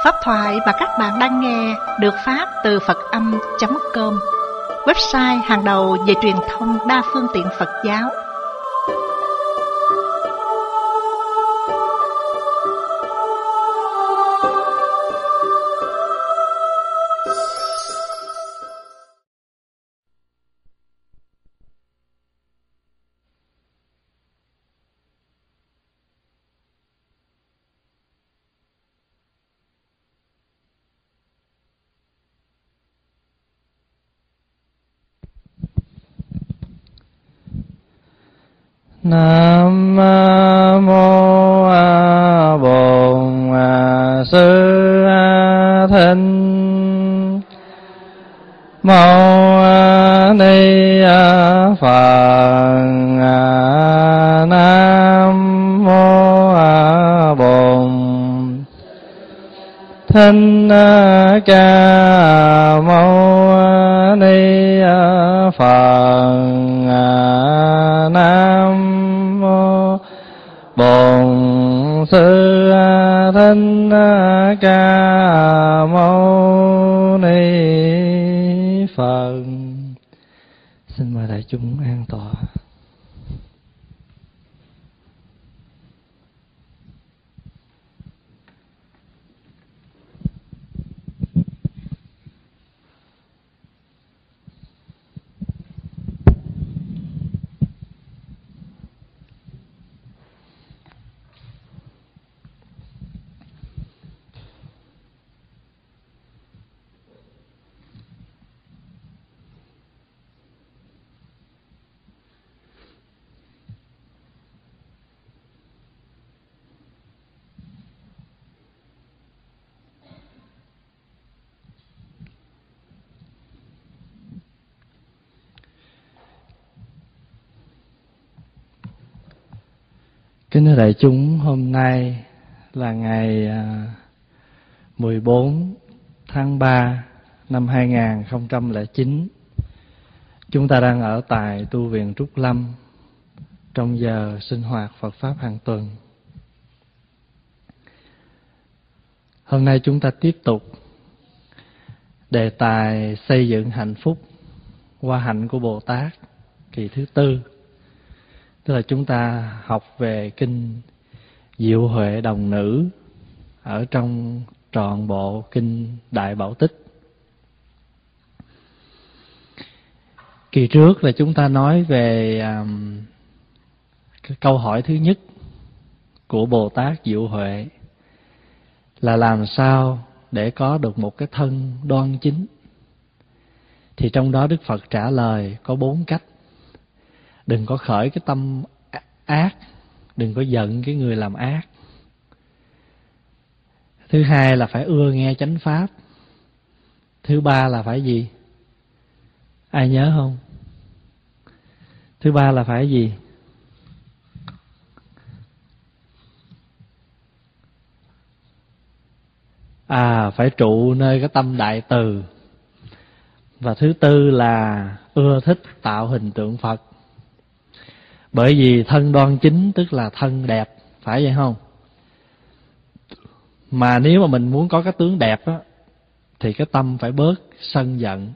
Pháp thoại mà các bạn đang nghe được phát từ Phật-âm.com, website hàng đầu về truyền thông đa phương tiện Phật giáo. Nam mô Bổn Sư Thích Mâu Ni Phật. Nam mô Bổn Thích Ca Mâu Ni Phật. Nam mô Bổn Sư Thích Ca Mâu Ni Phật. Xin mời đại chúng an tọa. Kính thưa đại chúng, hôm nay là ngày 14 tháng 3 năm 2009. Chúng ta đang ở tại tu viện Trúc Lâm trong giờ sinh hoạt Phật Pháp hàng tuần. Hôm nay chúng ta tiếp tục đề tài xây dựng hạnh phúc qua hạnh của Bồ Tát kỳ thứ tư. Tức là chúng ta học về kinh Diệu Huệ Đồng Nữ ở trong trọn bộ kinh Đại Bảo Tích. Kỳ trước là chúng ta nói về cái câu hỏi thứ nhất của Bồ Tát Diệu Huệ là làm sao để có được một cái thân đoan chính. Thì trong đó Đức Phật trả lời có 4 cách. Đừng có khởi cái tâm ác, đừng có giận cái người làm ác. Thứ hai là phải ưa nghe chánh pháp. Thứ ba là phải gì? Ai nhớ không? Thứ ba là phải gì? Phải trụ nơi cái tâm đại từ. Và thứ tư là ưa thích tạo hình tượng Phật. Bởi vì thân đoan chính tức là thân đẹp, phải vậy không? Mà nếu mà mình muốn có cái tướng đẹp á, thì cái tâm phải bớt sân giận.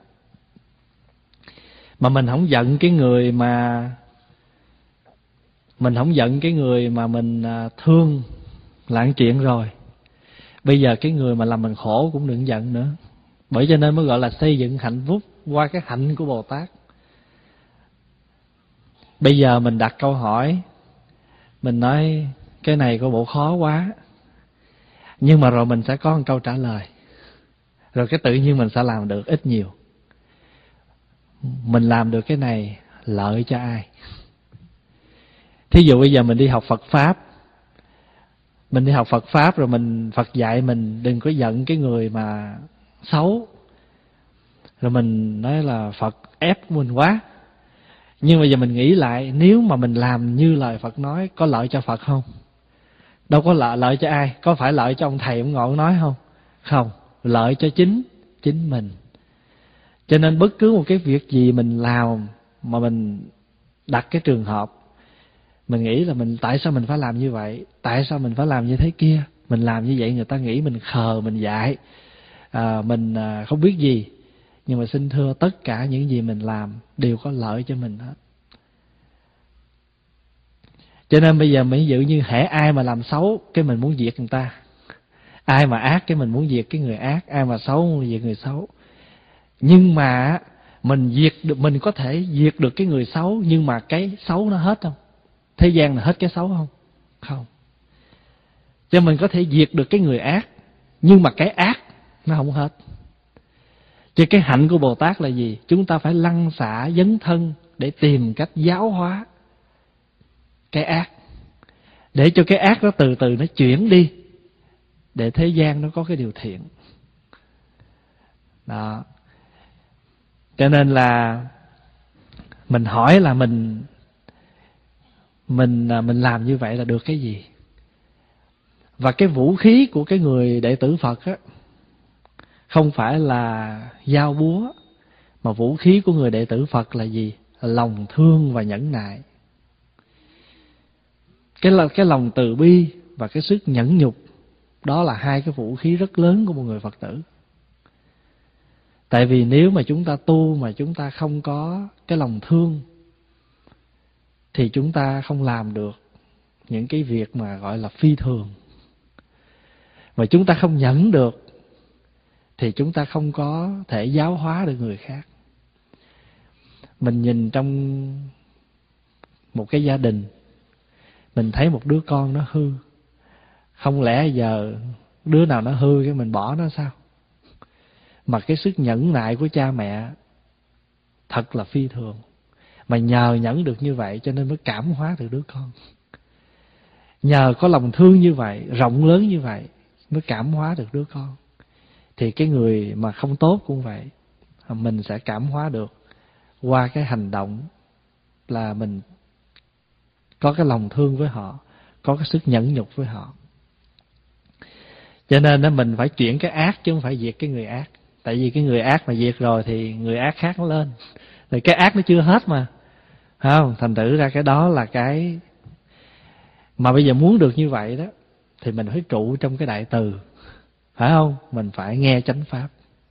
Mà mình không giận cái người mà mình thương là chuyện rồi. Bây giờ cái người mà làm mình khổ cũng đừng giận nữa. Bởi cho nên mới gọi là xây dựng hạnh phúc qua cái hạnh của Bồ Tát. Bây giờ mình đặt câu hỏi, mình nói cái này có bộ khó quá, nhưng mà rồi mình sẽ có một câu trả lời. Rồi cái tự nhiên mình sẽ làm được ít nhiều. Mình làm được cái này lợi cho ai? Thí dụ bây giờ mình đi học Phật Pháp. Mình đi học Phật Pháp rồi Phật dạy mình đừng có giận cái người mà xấu. Rồi mình nói là Phật ép mình quá. Nhưng bây giờ mình nghĩ lại, nếu mà mình làm như lời Phật nói có lợi cho Phật không? Đâu có lợi cho ai. Có phải lợi cho ông thầy ông ngồi nói không? Không, lợi cho chính mình. Cho nên bất cứ một cái việc gì mình làm mà mình đặt cái trường hợp, mình nghĩ là tại sao mình phải làm như vậy, tại sao mình phải làm như thế kia, Mình làm như vậy người ta nghĩ mình khờ, mình dại, mình không biết gì. Nhưng mà xin thưa, tất cả những gì mình làm đều có lợi cho mình hết. Cho nên bây giờ ví dụ như hễ ai mà làm xấu, cái mình muốn diệt người ta. Ai mà ác, cái mình muốn diệt cái người ác. Ai mà xấu, muốn diệt người xấu. Nhưng mà mình có thể diệt được cái người xấu, nhưng mà cái xấu nó hết không? Thế gian là hết cái xấu không? Không. Cho mình có thể diệt được cái người ác, nhưng mà cái ác nó không hết. Chứ cái hạnh của Bồ Tát là gì? Chúng ta phải lăn xả dấn thân để tìm cách giáo hóa cái ác, để cho cái ác nó từ từ nó chuyển đi, để thế gian nó có cái điều thiện. Đó. Cho nên là mình hỏi là mình làm như vậy là được cái gì? Và cái vũ khí của cái người đệ tử Phật á, không phải là dao búa, mà vũ khí của người đệ tử Phật là gì? Là lòng thương và nhẫn nại. Cái lòng từ bi và cái sức nhẫn nhục, đó là hai cái vũ khí rất lớn của một người Phật tử. Tại vì nếu mà chúng ta tu mà chúng ta không có cái lòng thương, thì chúng ta không làm được những cái việc mà gọi là phi thường. Và chúng ta không nhẫn được, thì chúng ta không có thể giáo hóa được người khác. Mình nhìn trong một cái gia đình, mình thấy một đứa con nó hư, không lẽ giờ đứa nào nó hư cái mình bỏ nó sao? Mà cái sức nhẫn nại của cha mẹ thật là phi thường. Mà nhờ nhẫn được như vậy cho nên mới cảm hóa được đứa con. Nhờ có lòng thương như vậy, rộng lớn như vậy, mới cảm hóa được đứa con. Thì cái người mà không tốt cũng vậy, mình sẽ cảm hóa được qua cái hành động là mình có cái lòng thương với họ, có cái sức nhẫn nhục với họ. Cho nên mình phải chuyển cái ác chứ không phải diệt cái người ác. Tại vì cái người ác mà diệt rồi thì người ác khác nó lên. Thì cái ác nó chưa hết mà. Không? Thành thử ra cái đó là cái mà bây giờ muốn được như vậy đó, thì mình phải trụ trong cái đại từ. Phải không? Mình phải nghe chánh pháp.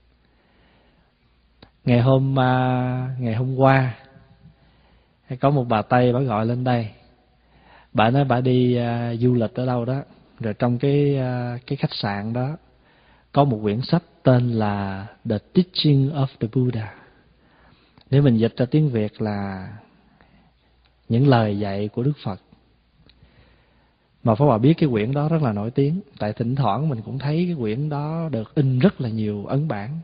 Ngày hôm qua có một bà Tây, bà gọi lên đây. Bà nói bà đi du lịch ở đâu đó, rồi trong cái khách sạn đó có một quyển sách tên là The Teaching of the Buddha. Nếu mình dịch ra tiếng Việt là những lời dạy của Đức Phật. Mà Pháp Hòa biết cái quyển đó rất là nổi tiếng, tại thỉnh thoảng mình cũng thấy cái quyển đó được in rất là nhiều ấn bản.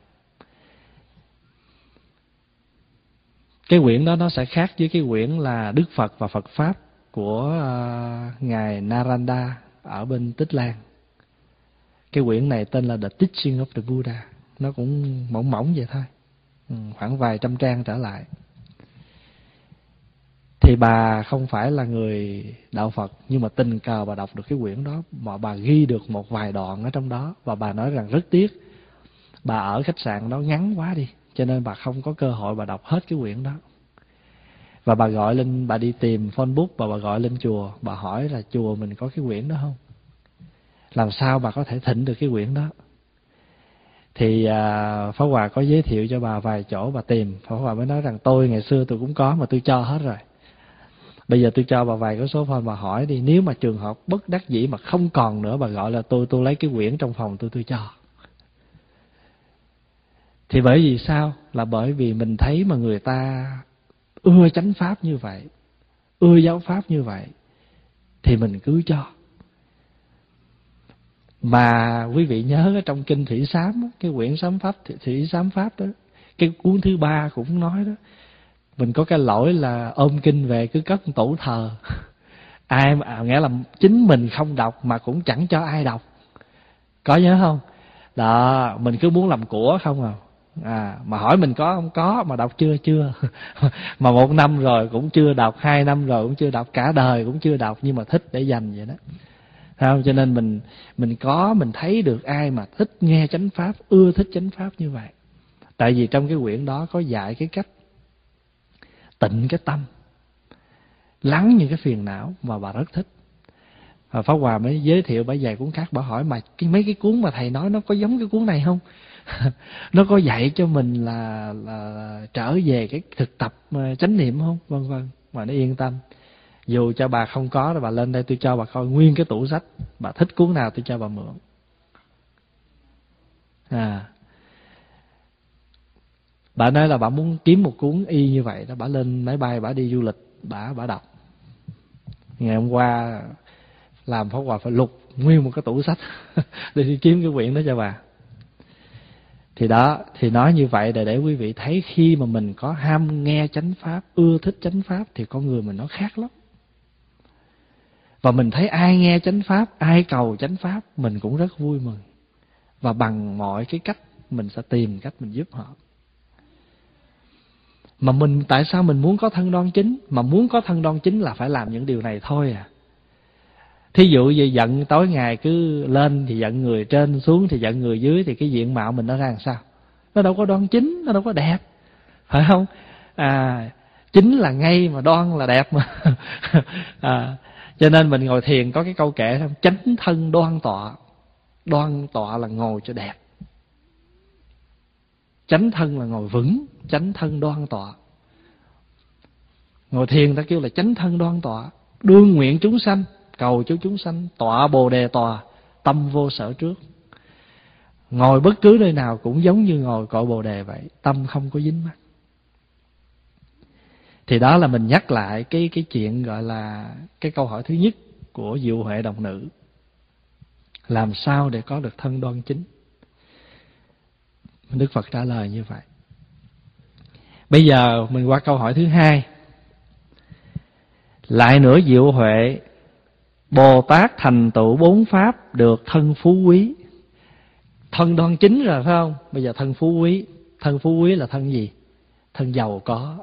Cái quyển đó nó sẽ khác với cái quyển là Đức Phật và Phật Pháp của Ngài Naranda ở bên Tích Lan. Cái quyển này tên là The Teaching of the Buddha. Nó cũng mỏng mỏng vậy thôi, khoảng vài trăm trang trở lại. Thì bà không phải là người đạo Phật, nhưng mà tình cờ bà đọc được cái quyển đó, mà bà ghi được một vài đoạn ở trong đó. Và bà nói rằng rất tiếc bà ở khách sạn đó ngắn quá đi, cho nên bà không có cơ hội bà đọc hết cái quyển đó. Và bà gọi lên, bà đi tìm phone book và bà gọi lên chùa, bà hỏi là chùa mình có cái quyển đó không? Làm sao bà có thể thỉnh được cái quyển đó? Thì Pháp Hòa có giới thiệu cho bà vài chỗ bà tìm. Pháp Hòa mới nói rằng tôi ngày xưa tôi cũng có mà tôi cho hết rồi. Bây giờ tôi cho bà vài cái số phone, bà hỏi đi. Nếu mà trường hợp bất đắc dĩ mà không còn nữa, bà gọi là tôi lấy cái quyển trong phòng tôi cho. Thì bởi vì sao? Là bởi vì mình thấy mà người ta ưa chánh pháp như vậy, ưa giáo pháp như vậy, thì mình cứ cho. Mà quý vị nhớ ở trong kinh Thủy Sám, cái quyển Sám Pháp, Thủy Sám Pháp đó, cái cuốn thứ 3 cũng nói đó, mình có cái lỗi là ôm kinh về cứ cất tủ thờ. Ai mà nghĩa là chính mình không đọc mà cũng chẳng cho ai đọc. Có nhớ không? Đó, mình cứ muốn làm của không à. Mà hỏi mình có không? Có, mà đọc chưa. Mà 1 năm rồi cũng chưa đọc, 2 năm rồi cũng chưa đọc, cả đời cũng chưa đọc, nhưng mà thích để dành vậy đó. Không? Cho nên mình thấy được ai mà thích nghe chánh pháp, ưa thích chánh pháp như vậy. Tại vì trong cái quyển đó có dạy cái cách tịnh cái tâm, lắng những cái phiền não mà bà rất thích. Pháp Hòa mới giới thiệu bả vài cuốn khác. Bả hỏi mà mấy cái cuốn mà thầy nói nó có giống cái cuốn này không? Nó có dạy cho mình là trở về cái thực tập chánh niệm không? Vân vân. Mà nó yên tâm, dù cho bà không có thì bà lên đây tôi cho bà coi nguyên cái tủ sách, bà thích cuốn nào tôi cho bà mượn. Bà nói là bà muốn kiếm một cuốn y như vậy đó, bà lên máy bay bà đi du lịch, bà đọc. Ngày hôm qua làm Pháp Hòa phải lục nguyên một cái tủ sách để đi kiếm cái quyển đó cho bà. Thì đó, thì nói như vậy để quý vị thấy khi mà mình có ham nghe chánh pháp, ưa thích chánh pháp thì con người mình nó khác lắm. Và mình thấy ai nghe chánh pháp, ai cầu chánh pháp, mình cũng rất vui mừng. Và bằng mọi cái cách mình sẽ tìm cách mình giúp họ. Mà mình tại sao mình muốn có thân đoan chính? Mà muốn có thân đoan chính là phải làm những điều này thôi à. Thí dụ như giận tối ngày cứ lên thì giận người trên, xuống thì giận người dưới, thì cái diện mạo mình nó ra làm sao? Nó đâu có đoan chính, nó đâu có đẹp, phải không? Chính là ngay mà đoan là đẹp mà. Cho nên mình ngồi thiền có cái câu kệ không? Chánh thân đoan tọa. Đoan tọa là ngồi cho đẹp. Chánh thân là ngồi vững, chánh thân đoan tọa. Ngồi thiền ta kêu là chánh thân đoan tọa. Đương nguyện chúng sanh, cầu cho chúng sanh, tọa bồ đề tòa, tâm vô sở trước. Ngồi bất cứ nơi nào cũng giống như ngồi cội bồ đề vậy, tâm không có dính mắc. Thì đó là mình nhắc lại cái chuyện gọi là cái câu hỏi thứ nhất của Diệu Huệ Đồng Nữ. Làm sao để có được thân đoan chính? Đức Phật trả lời như vậy. Bây giờ mình qua câu hỏi thứ hai. Lại nữa Diệu Huệ, Bồ Tát thành tựu 4 pháp được thân phú quý. Thân đoan chính rồi phải không? Bây giờ thân phú quý. Thân phú quý là thân gì? Thân giàu có.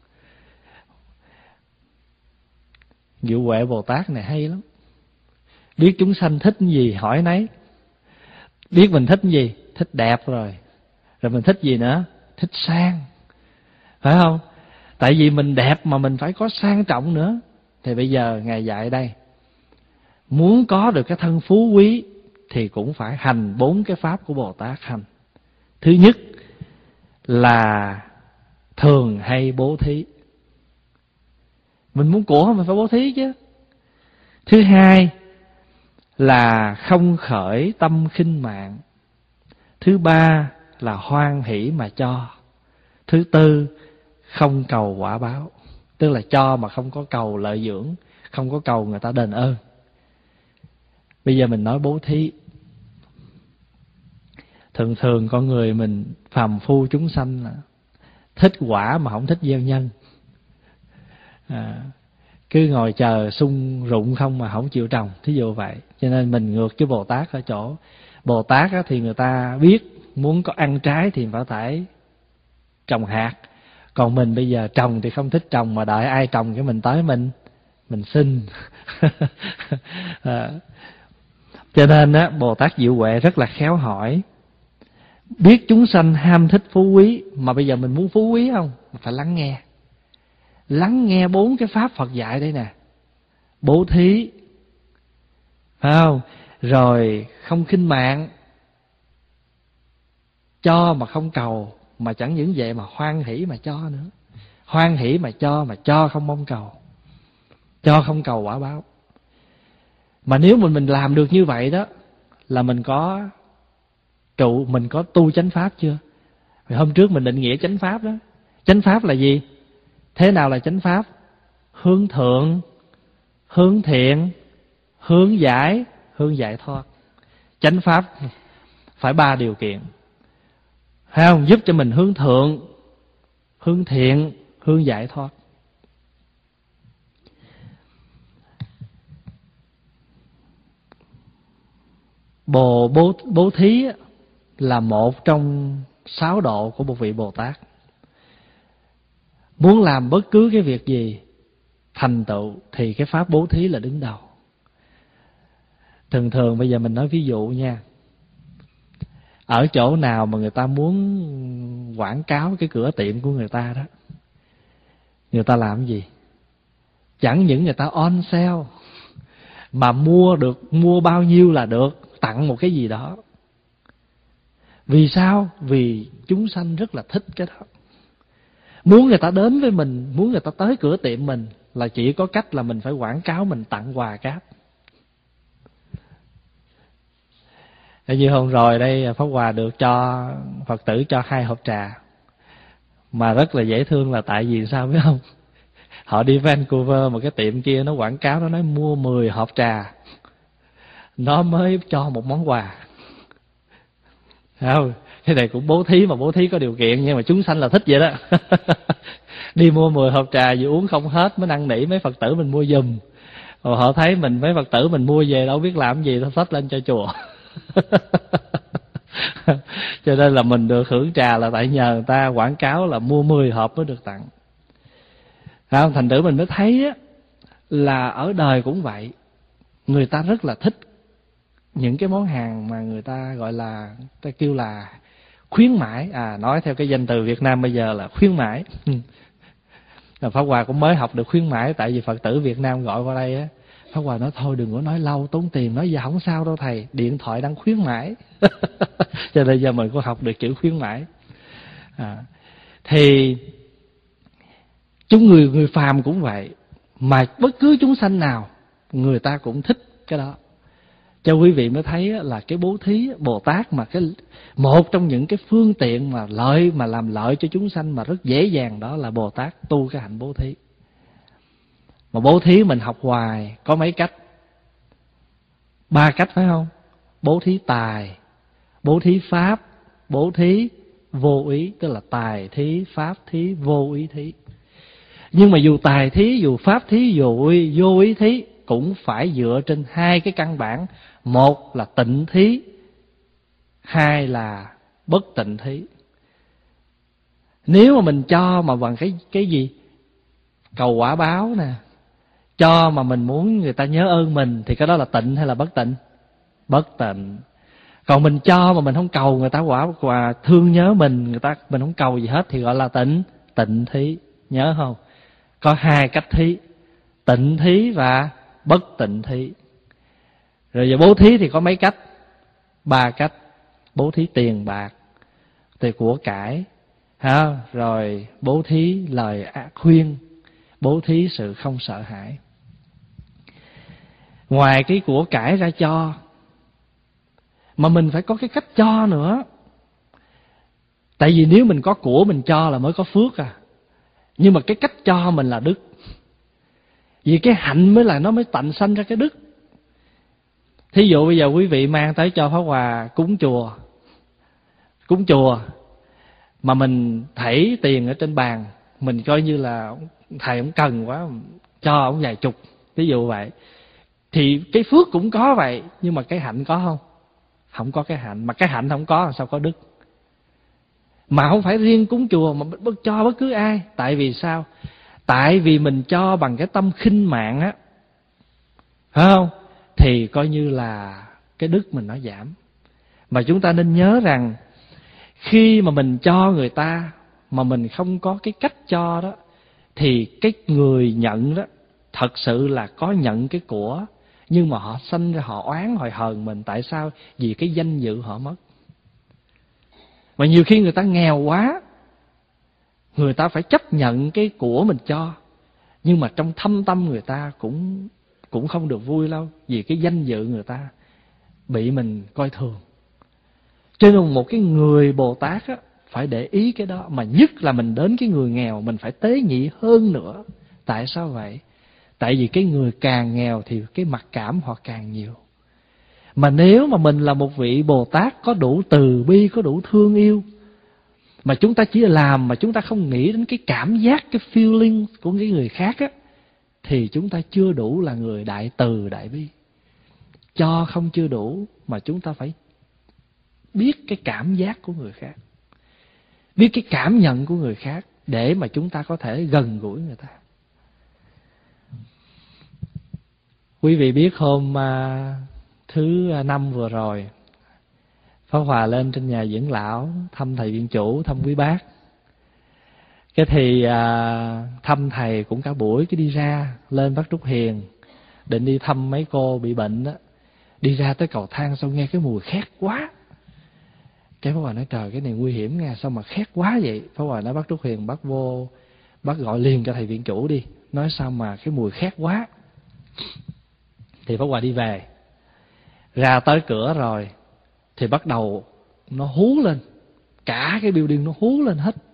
Diệu Huệ Bồ Tát này hay lắm. Biết chúng sanh thích cái gì hỏi nấy. Biết mình thích cái gì? Thích đẹp rồi. Rồi mình thích gì nữa? Thích sang. Phải không? Tại vì mình đẹp mà mình phải có sang trọng nữa. Thì bây giờ Ngài dạy đây, muốn có được cái thân phú quý thì cũng phải hành 4 cái pháp của Bồ Tát hành. Thứ nhất là thường hay bố thí. Mình muốn của mình phải bố thí chứ. Thứ hai là không khởi tâm khinh mạn. Thứ ba là hoan hỷ mà cho. Thứ tư không cầu quả báo. Tức là cho mà không có cầu lợi dưỡng, không có cầu người ta đền ơn. Bây giờ mình nói bố thí. Thường thường con người mình phàm phu chúng sanh là thích quả mà không thích gieo nhân. Cứ ngồi chờ sung rụng không mà không chịu trồng, thí dụ vậy. Cho nên mình ngược với Bồ Tát ở chỗ Bồ Tát thì người ta biết muốn có ăn trái thì phải trồng hạt. Còn mình bây giờ trồng thì không thích trồng, mà đợi ai trồng cái mình tới mình xin. Cho nên Bồ Tát Diệu Huệ rất là khéo hỏi. Biết chúng sanh ham thích phú quý, mà bây giờ mình muốn phú quý không? Phải lắng nghe. Lắng nghe 4 cái pháp Phật dạy đây nè. Bố thí, phải không? Rồi không khinh mạn, cho mà không cầu. Mà chẳng những vậy mà hoan hỷ mà cho nữa. Hoan hỷ mà cho không mong cầu. Cho không cầu quả báo. Mà nếu mình làm được như vậy đó, là mình có tu chánh pháp chưa? Hôm trước mình định nghĩa chánh pháp đó. Chánh pháp là gì? Thế nào là chánh pháp? Hướng thượng, hướng thiện, hướng giải thoát. Chánh pháp phải 3 điều kiện. Phải không? Giúp cho mình hướng thượng, hướng thiện, hướng giải thoát. Bố thí là một trong 6 độ của một vị Bồ Tát. Muốn làm bất cứ cái việc gì thành tựu thì cái pháp bố thí là đứng đầu. Thường bây giờ mình nói ví dụ nha. Ở chỗ nào mà người ta muốn quảng cáo cái cửa tiệm của người ta đó, người ta làm cái gì? Chẳng những người ta on sale, mà mua bao nhiêu là được, tặng một cái gì đó. Vì sao? Vì chúng sanh rất là thích cái đó. Muốn người ta đến với mình, muốn người ta tới cửa tiệm mình là chỉ có cách là mình phải quảng cáo, mình tặng quà cáp. Như hôm rồi đây Pháp Hòa được cho Phật tử cho 2 hộp trà. Mà rất là dễ thương là tại vì sao biết không? Họ đi Vancouver, một cái tiệm kia nó quảng cáo, nó nói mua 10 hộp trà nó mới cho một món quà. Không, cái này cũng bố thí, mà bố thí có điều kiện, nhưng mà chúng sanh là thích vậy đó. Đi mua 10 hộp trà vừa uống không hết mới năn nỉ mấy Phật tử mình mua giùm. Rồi họ thấy mình, mấy Phật tử mình mua về đâu biết làm gì, nó xách lên cho chùa. Cho nên là mình được hưởng trà là tại nhờ người ta quảng cáo là mua 10 hộp mới được tặng. Thành thử mình mới thấy á, là ở đời cũng vậy. Người ta rất là thích những cái món hàng mà người ta gọi là, ta kêu là khuyến mãi. Nói theo cái danh từ Việt Nam bây giờ là khuyến mãi. Pháp Hòa cũng mới học được khuyến mãi, tại vì Phật tử Việt Nam gọi qua đây á, Pháp Hòa nói thôi đừng có nói lâu tốn tiền. Nói giờ không sao đâu thầy, điện thoại đang khuyến mãi. Cho nên giờ mình có học được chữ khuyến mãi. Thì chúng người phàm cũng vậy, mà bất cứ chúng sanh nào người ta cũng thích cái đó. Cho quý vị mới thấy là cái bố thí Bồ Tát, mà cái một trong những cái phương tiện mà làm lợi cho chúng sanh mà rất dễ dàng, đó là Bồ Tát tu cái hạnh bố thí. Mà bố thí mình học hoài có mấy cách? 3 cách phải không? Bố thí tài, bố thí pháp, bố thí vô ý, tức là tài thí, pháp thí, vô ý thí. Nhưng mà dù tài thí, dù pháp thí, dù vô ý thí cũng phải dựa trên 2 cái căn bản. Một là tịnh thí, 2 là bất tịnh thí. Nếu mà mình cho mà bằng cái gì? Cầu quả báo nè. Cho mà mình muốn người ta nhớ ơn mình thì cái đó là tịnh hay là bất tịnh? Bất tịnh. Còn mình cho mà mình không cầu người ta quả thương nhớ mình không cầu gì hết thì gọi là tịnh thí. Nhớ không? Có 2 cách thí, tịnh thí và bất tịnh thí. Rồi giờ bố thí thì có mấy cách? 3 cách. Bố thí tiền bạc, tiền của cải, rồi bố thí lời khuyên, bố thí sự không sợ hãi. Ngoài cái của cải ra cho, mà mình phải có cái cách cho nữa. Tại vì nếu mình có của mình cho là mới có phước Nhưng mà cái cách cho mình là đức. Vì cái hạnh mới là nó mới tạnh sanh ra cái đức. Thí dụ bây giờ quý vị mang tới cho Pháp Hòa cúng chùa mà mình thảy tiền ở trên bàn, mình coi như là thầy không cần quá, cho ông vài chục, ví dụ vậy, thì cái phước cũng có vậy, nhưng mà cái hạnh có không? Không có cái hạnh. Mà cái hạnh không có sao có đức? Mà không phải riêng cúng chùa mà cho bất cứ ai. Tại vì sao? Tại vì mình cho bằng cái tâm khinh mạn á, phải không? Thì coi như là cái đức mình nó giảm. Mà chúng ta nên nhớ rằng khi mà mình cho người ta mà mình không có cái cách cho đó, thì cái người nhận đó thật sự là có nhận cái của, nhưng mà họ sanh ra họ oán họ hờn mình. Tại sao? Vì cái danh dự họ mất. Mà nhiều khi người ta nghèo quá, người ta phải chấp nhận cái của mình cho, nhưng mà trong thâm tâm người ta cũng không được vui đâu, vì cái danh dự người ta bị mình coi thường. Cho nên một cái người Bồ Tát á, phải để ý cái đó. Mà nhất là mình đến cái người nghèo mình phải tế nhị hơn nữa. Tại sao vậy? Tại vì cái người càng nghèo thì cái mặc cảm họ càng nhiều. Mà nếu mà mình là một vị Bồ Tát có đủ từ bi, có đủ thương yêu, mà chúng ta chỉ làm mà chúng ta không nghĩ đến cái cảm giác, cái feeling của cái người khác á, thì chúng ta chưa đủ là người đại từ, đại bi. Cho không chưa đủ, mà chúng ta phải biết cái cảm giác của người khác, biết cái cảm nhận của người khác, để mà chúng ta có thể gần gũi người ta. Quý vị biết hôm thứ 5 vừa rồi, Pháp Hòa lên trên nhà dưỡng lão thăm thầy viện chủ, thăm quý bác. Cái thì thăm thầy cũng cả buổi, cái đi ra lên Bắc Trúc Hiền định đi thăm mấy cô bị bệnh á, đi ra tới cầu thang xong nghe cái mùi khét quá. Cái Pháp Hòa nói trời, cái này nguy hiểm nha, sao mà khét quá vậy? Pháp Hòa nói bác Trúc Hiền, bác vô, bác gọi liền cho thầy viện chủ đi, nói sao mà cái mùi khét quá. Thì Pháp Hòa đi về, ra tới cửa rồi thì bắt đầu nó hú lên, cả cái building nó hú lên hết.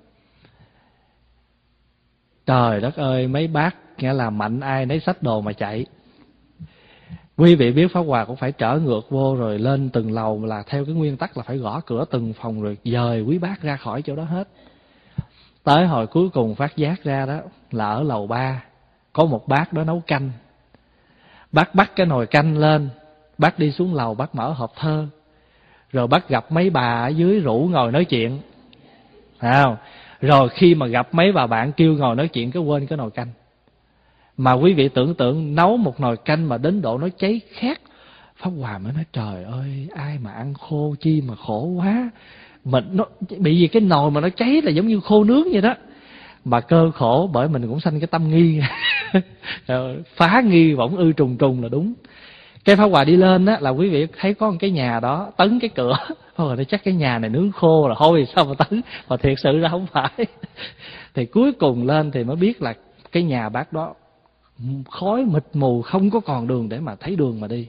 Trời đất ơi, mấy bác nghĩa là mạnh ai nấy xách đồ mà chạy. Quý vị biết Pháp Hòa cũng phải trở ngược vô rồi lên từng lầu, là theo cái nguyên tắc là phải gõ cửa từng phòng rồi dời quý bác ra khỏi chỗ đó hết. Tới hồi cuối cùng phát giác ra đó là ở lầu 3 có một bác đó nấu canh. Bác bắt cái nồi canh lên, bác đi xuống lầu, bác mở hộp thơ, rồi bác gặp mấy bà ở dưới rủ ngồi nói chuyện, phải không? Rồi khi mà gặp mấy bà bạn kêu ngồi nói chuyện cái quên cái nồi canh. Mà quý vị tưởng tượng nấu một nồi canh mà đến độ nó cháy khét. Pháp Hòa mới nói trời ơi, ai mà ăn khô chi mà khổ quá. Mình nó bị gì cái nồi mà nó cháy là giống như khô nướng vậy đó. Mà cơ khổ bởi mình cũng sanh cái tâm nghi. Phá nghi võng ư trùng trùng là đúng. Cái Pháp Hòa đi lên á là quý vị thấy có một cái nhà đó tấn cái cửa. Thôi nó chắc cái nhà này nướng khô rồi, thôi sao mà tấn. Mà thiệt sự ra không phải. Thì cuối cùng lên thì mới biết là cái nhà bác đó khói mịt mù, không có còn đường để mà thấy đường mà đi.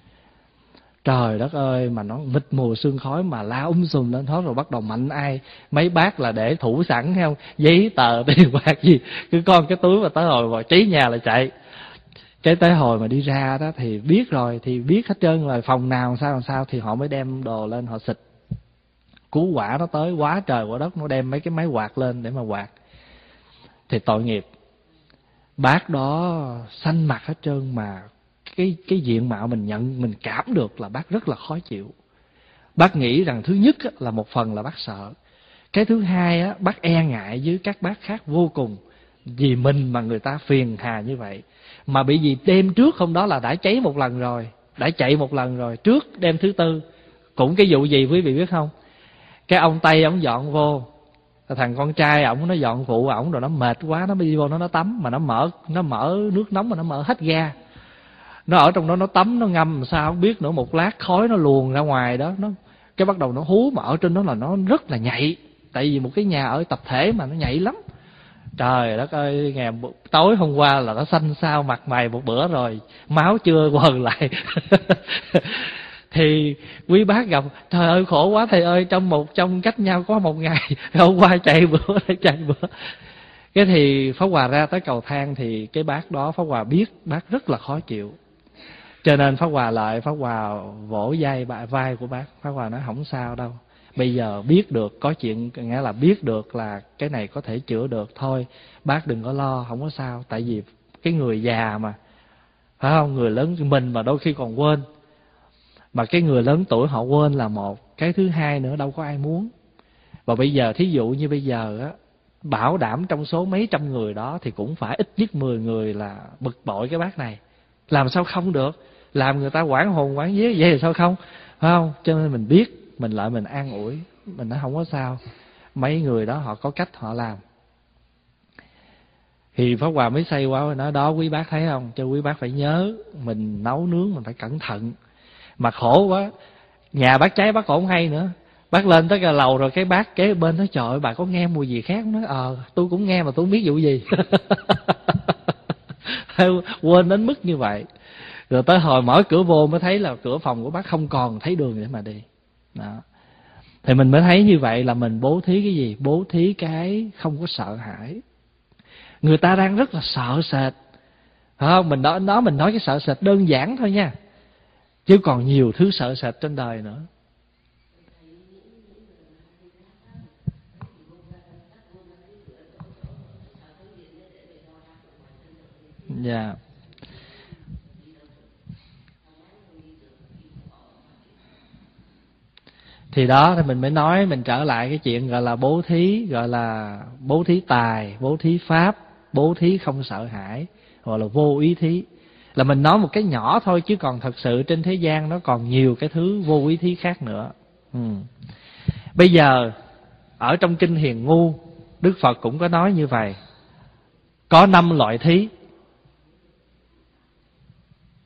Trời đất ơi, mà nó mịt mù sương khói mà la sùm lên hết. Rồi bắt đầu mạnh ai mấy bác là để thủ sẵn thấy không, giấy tờ tiền bạc gì, cứ con cái túi mà tới hồi mà cháy nhà là chạy. Cái tới hồi mà đi ra đó thì biết rồi, thì biết hết trơn rồi, phòng nào làm sao thì họ mới đem đồ lên họ xịt. Cứu quả nó tới quá trời quá đất, nó đem mấy cái máy quạt lên để mà quạt. Thì tội nghiệp bác đó xanh mặt hết trơn, mà cái diện mạo mình cảm được là bác rất là khó chịu. Bác nghĩ rằng thứ nhất là một phần là bác sợ, cái thứ hai á, bác e ngại với các bác khác vô cùng, vì mình mà người ta phiền hà như vậy. Mà bị gì đêm trước hôm đó là đã cháy một lần rồi, đã chạy một lần rồi, trước đêm thứ tư cũng cái vụ gì quý vị biết không? Cái ông Tây ông dọn vô, thằng con trai ổng nó dọn phụ ổng, rồi nó mệt quá nó đi vô nó tắm, mà nó mở nước nóng mà nó mở hết ga, nó ở trong đó nó tắm nó ngâm làm sao không biết nữa. Một lát khói nó luồn ra ngoài đó, nó cái bắt đầu nó hú, mà ở trên đó là nó rất là nhạy, tại vì một cái nhà ở tập thể mà nó nhạy lắm. Trời đất ơi, ngày tối hôm qua là nó xanh xao mặt mày một bữa rồi, máu chưa quần lại. Thì quý bác gặp, trời ơi khổ quá thầy ơi, trong cách nhau có một ngày, hôm qua chạy bữa lại chạy bữa. Cái thì Pháp Hòa ra tới cầu thang thì cái bác đó Pháp Hòa biết bác rất là khó chịu, cho nên Pháp Hòa lại Pháp Hòa vỗ vai của bác. Pháp Hòa nói không sao đâu, bây giờ biết được có chuyện, nghĩa là biết được là cái này có thể chữa được thôi, bác đừng có lo, không có sao. Tại vì cái người già mà, phải không, người lớn mình mà đôi khi còn quên, mà cái người lớn tuổi họ quên là một, cái thứ hai nữa đâu có ai muốn. Và bây giờ thí dụ như bây giờ á, bảo đảm trong số mấy trăm người đó thì cũng phải ít nhất 10 người là bực bội cái bác này, làm sao không được, làm người ta hoảng hồn hoảng vía vậy thì sao không, phải không? Cho nên mình biết, mình lại mình an ủi, mình nói không có sao, mấy người đó họ có cách họ làm. Thì Pháp Hòa mới say qua nói đó quý bác thấy không, cho quý bác phải nhớ mình nấu nướng mình phải cẩn thận. Mà khổ quá, nhà bác cháy bác còn không hay nữa. Bác lên tới cái lầu rồi cái bác kế bên nói trời ơi bà có nghe mùi gì khác? Nói tôi cũng nghe mà tôi không biết vụ gì. Quên đến mức như vậy. Rồi tới hồi mở cửa vô mới thấy là cửa phòng của bác không còn thấy đường để mà đi đó. Thì mình mới thấy như vậy là mình bố thí cái gì? Bố thí cái không có sợ hãi. Người ta đang rất là sợ sệt, phải không? Mình nói cái sợ sệt đơn giản thôi nha, chứ còn nhiều thứ sợ sệt trên đời nữa. Dạ. Thì đó thì mình mới nói, mình trở lại cái chuyện gọi là bố thí, gọi là bố thí tài, bố thí pháp, bố thí không sợ hãi, gọi là vô ý thí. Là mình nói một cái nhỏ thôi, chứ còn thật sự trên thế gian nó còn nhiều cái thứ vô ý thí khác nữa. Bây giờ ở trong kinh Hiền Ngu, Đức Phật cũng có nói như vậy, có 5 loại thí.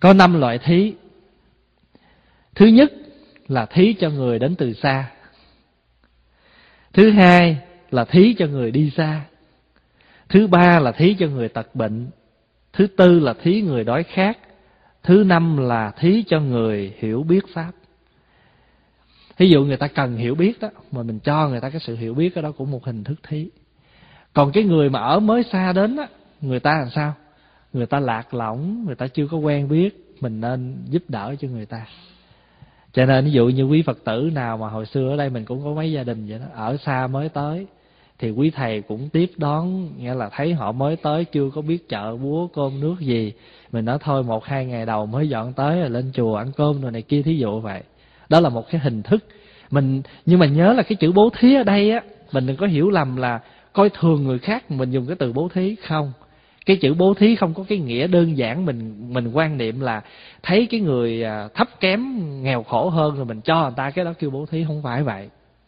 Có 5 loại thí. Thứ nhất là thí cho người đến từ xa. Thứ hai là thí cho người đi xa. Thứ ba là thí cho người tật bệnh. Thứ tư là thí người đói khát. Thứ năm là thí cho người hiểu biết Pháp. Thí dụ người ta cần hiểu biết đó, mà mình cho người ta cái sự hiểu biết, đó cũng một hình thức thí. Còn cái người mà ở mới xa đến đó, người ta làm sao? Người ta lạc lõng, người ta chưa có quen biết, mình nên giúp đỡ cho người ta. Cho nên ví dụ như quý Phật tử nào mà hồi xưa ở đây mình cũng có mấy gia đình vậy đó, ở xa mới tới, thì quý thầy cũng tiếp đón, nghĩa là thấy họ mới tới chưa có biết chợ búa cơm nước gì, mình nói thôi 1-2 ngày đầu mới dọn tới rồi lên chùa ăn cơm rồi này kia, thí dụ vậy. Đó là một cái hình thức. Nhưng mà nhớ là cái chữ bố thí ở đây á, mình đừng có hiểu lầm là coi thường người khác mình dùng cái từ bố thí. Không, cái chữ bố thí không có cái nghĩa đơn giản mình quan niệm là thấy cái người thấp kém nghèo khổ hơn rồi mình cho người ta, cái đó kêu bố thí. Không phải vậy.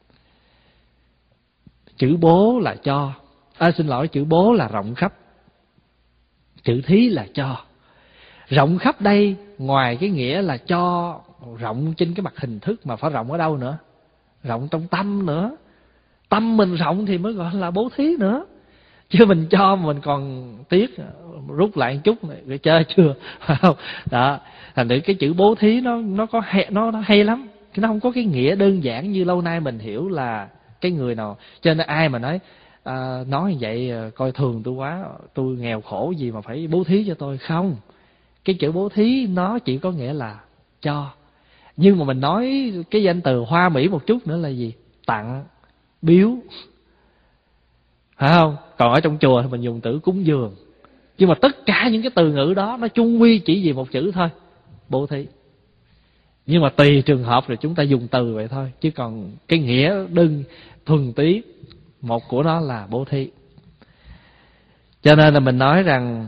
Chữ bố là cho, chữ bố là rộng khắp, chữ thí là cho. Rộng khắp đây ngoài cái nghĩa là cho rộng trên cái mặt hình thức, mà phải rộng ở đâu nữa? Rộng trong tâm nữa. Tâm mình rộng thì mới gọi là bố thí nữa. Chứ mình cho mình còn tiếc, rút lại một chút rồi chơi chưa, phải không? Đó, thành thử cái chữ bố thí nó hay lắm. Nó không có cái nghĩa đơn giản như lâu nay mình hiểu là cái người nào. Cho nên ai mà nói như vậy coi thường tôi quá, tôi nghèo khổ gì mà phải bố thí cho tôi. Không, cái chữ bố thí nó chỉ có nghĩa là cho. Nhưng mà mình nói cái danh từ hoa mỹ một chút nữa là gì? Tặng, biếu, phải không? Còn ở trong chùa thì mình dùng từ cúng dường. Nhưng mà tất cả những cái từ ngữ đó nó chung quy chỉ vì một chữ thôi, bố thí. Nhưng mà tùy trường hợp rồi chúng ta dùng từ vậy thôi, chứ còn cái nghĩa đơn thuần túy một của nó là bố thí. Cho nên là mình nói rằng